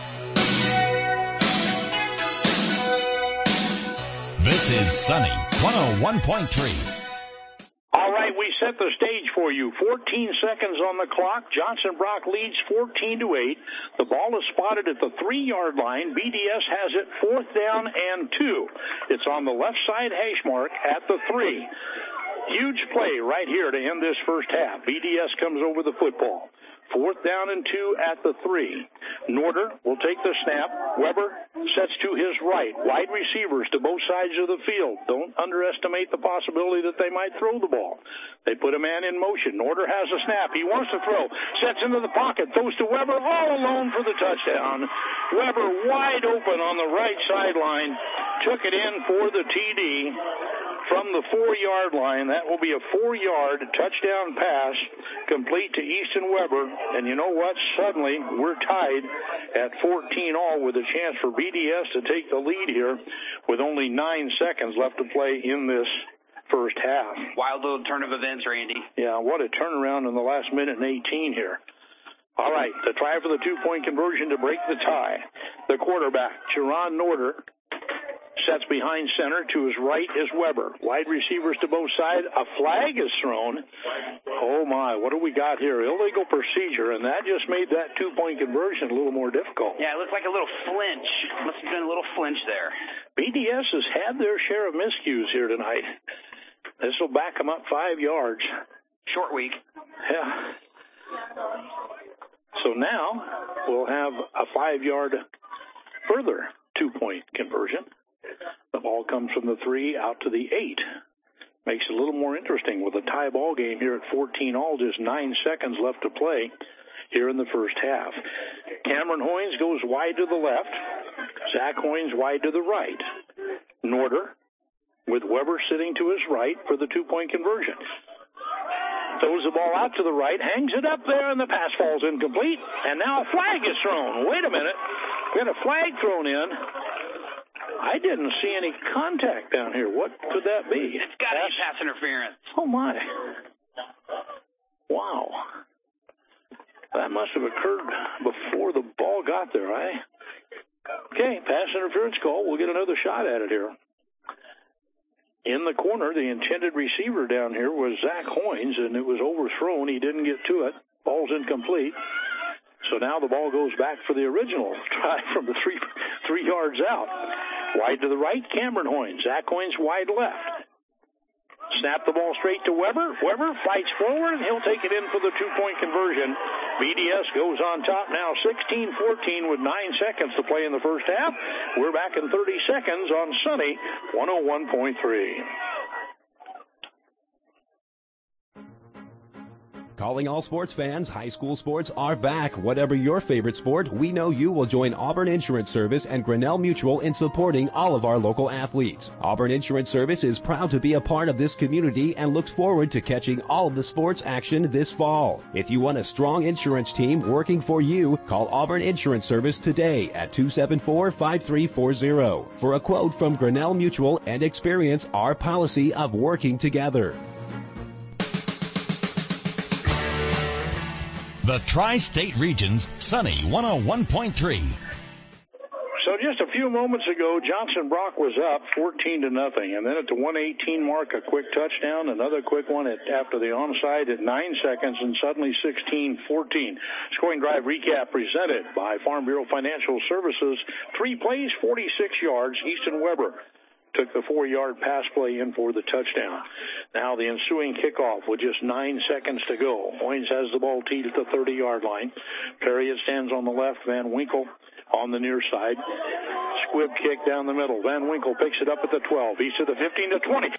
This is Sunny 101.3. All right, we set the stage for you. 14 seconds on the clock. Johnson Brock leads 14-8. The ball is spotted at the 3-yard line. BDS has it fourth down and 2. It's on the left side hash mark at the 3. Huge play right here to end this first half. BDS comes over the football. 4th down and 2 at the 3. Norder will take the snap. Weber sets to his right. Wide receivers to both sides of the field. Don't underestimate the possibility that they might throw the ball. They put a man in motion. Norder has a snap. He wants to throw. Sets into the pocket. Throws to Weber all alone for the touchdown. Weber wide open on the right sideline. Took it in for the TD. From the 4-yard line, that will be a 4-yard touchdown pass complete to Easton Weber. And you know what? Suddenly, we're tied at 14-all with a chance for BDS to take the lead here with only 9 seconds left to play in this first half. Wild little turn of events, Randy. Yeah, what a turnaround in the last minute and 18 here. All right, the try for the 2-point conversion to break the tie. The quarterback, Jerron Norder, sets behind center. To his right is Weber. Wide receivers to both sides. A flag is thrown. Oh, my. What do we got here? Illegal procedure, and that just made that 2-point conversion a little more difficult. Yeah, it looked like a little flinch. Must have been a little flinch there. BDS has had their share of miscues here tonight. This will back them up 5 yards. Short week. Yeah. So now we'll have a 5-yard further 2-point conversion. The ball comes from the 3 out to the 8. Makes it a little more interesting with a tie ball game here at 14-all, just 9 seconds left to play here in the first half. Cameron Hoynes goes wide to the left. Zach Hoynes wide to the right. Norder with Weber sitting to his right for the 2-point conversion. Throws the ball out to the right, hangs it up there, and the pass falls incomplete. And now a flag is thrown. Wait a minute. We had a flag thrown in. I didn't see any contact down here. What could that be? It's got to be pass interference. Oh, my. Wow. That must have occurred before the ball got there, eh? Okay, pass interference call. We'll get another shot at it here. In the corner, the intended receiver down here was Zach Hoynes, and it was overthrown. He didn't get to it. Ball's incomplete. So now the ball goes back for the original try from the three yards out. Wide to the right, Cameron Hoynes. Zach Hoynes wide left. Snap the ball straight to Weber. Weber fights forward, and he'll take it in for the 2-point conversion. BDS goes on top now 16-14 with 9 seconds to play in the first half. We're back in 30 seconds on Sunny 101.3. Calling all sports fans, high school sports are back. Whatever your favorite sport, we know you will join Auburn Insurance Service and Grinnell Mutual in supporting all of our local athletes. Auburn Insurance Service is proud to be a part of this community and looks forward to catching all of the sports action this fall. If you want a strong insurance team working for you, call Auburn Insurance Service today at 274-5340 for a quote from Grinnell Mutual and experience our policy of working together. The Tri-State Region's Sunny 101.3. So just a few moments ago, Johnson Brock was up 14-0, and then at the 118 mark, a quick touchdown, another quick one after the onside at 9 seconds, and suddenly 16-14. Scoring drive recap presented by Farm Bureau Financial Services. 3 plays, 46 yards. Easton Weber took the 4-yard pass play in for the touchdown. Now the ensuing kickoff with just 9 seconds to go. Hoynes has the ball teed at the 30-yard line. Perriott stands on the left. Van Winkle on the near side. Squib kick down the middle. Van Winkle picks it up at the 12. He's to the 15 to 20.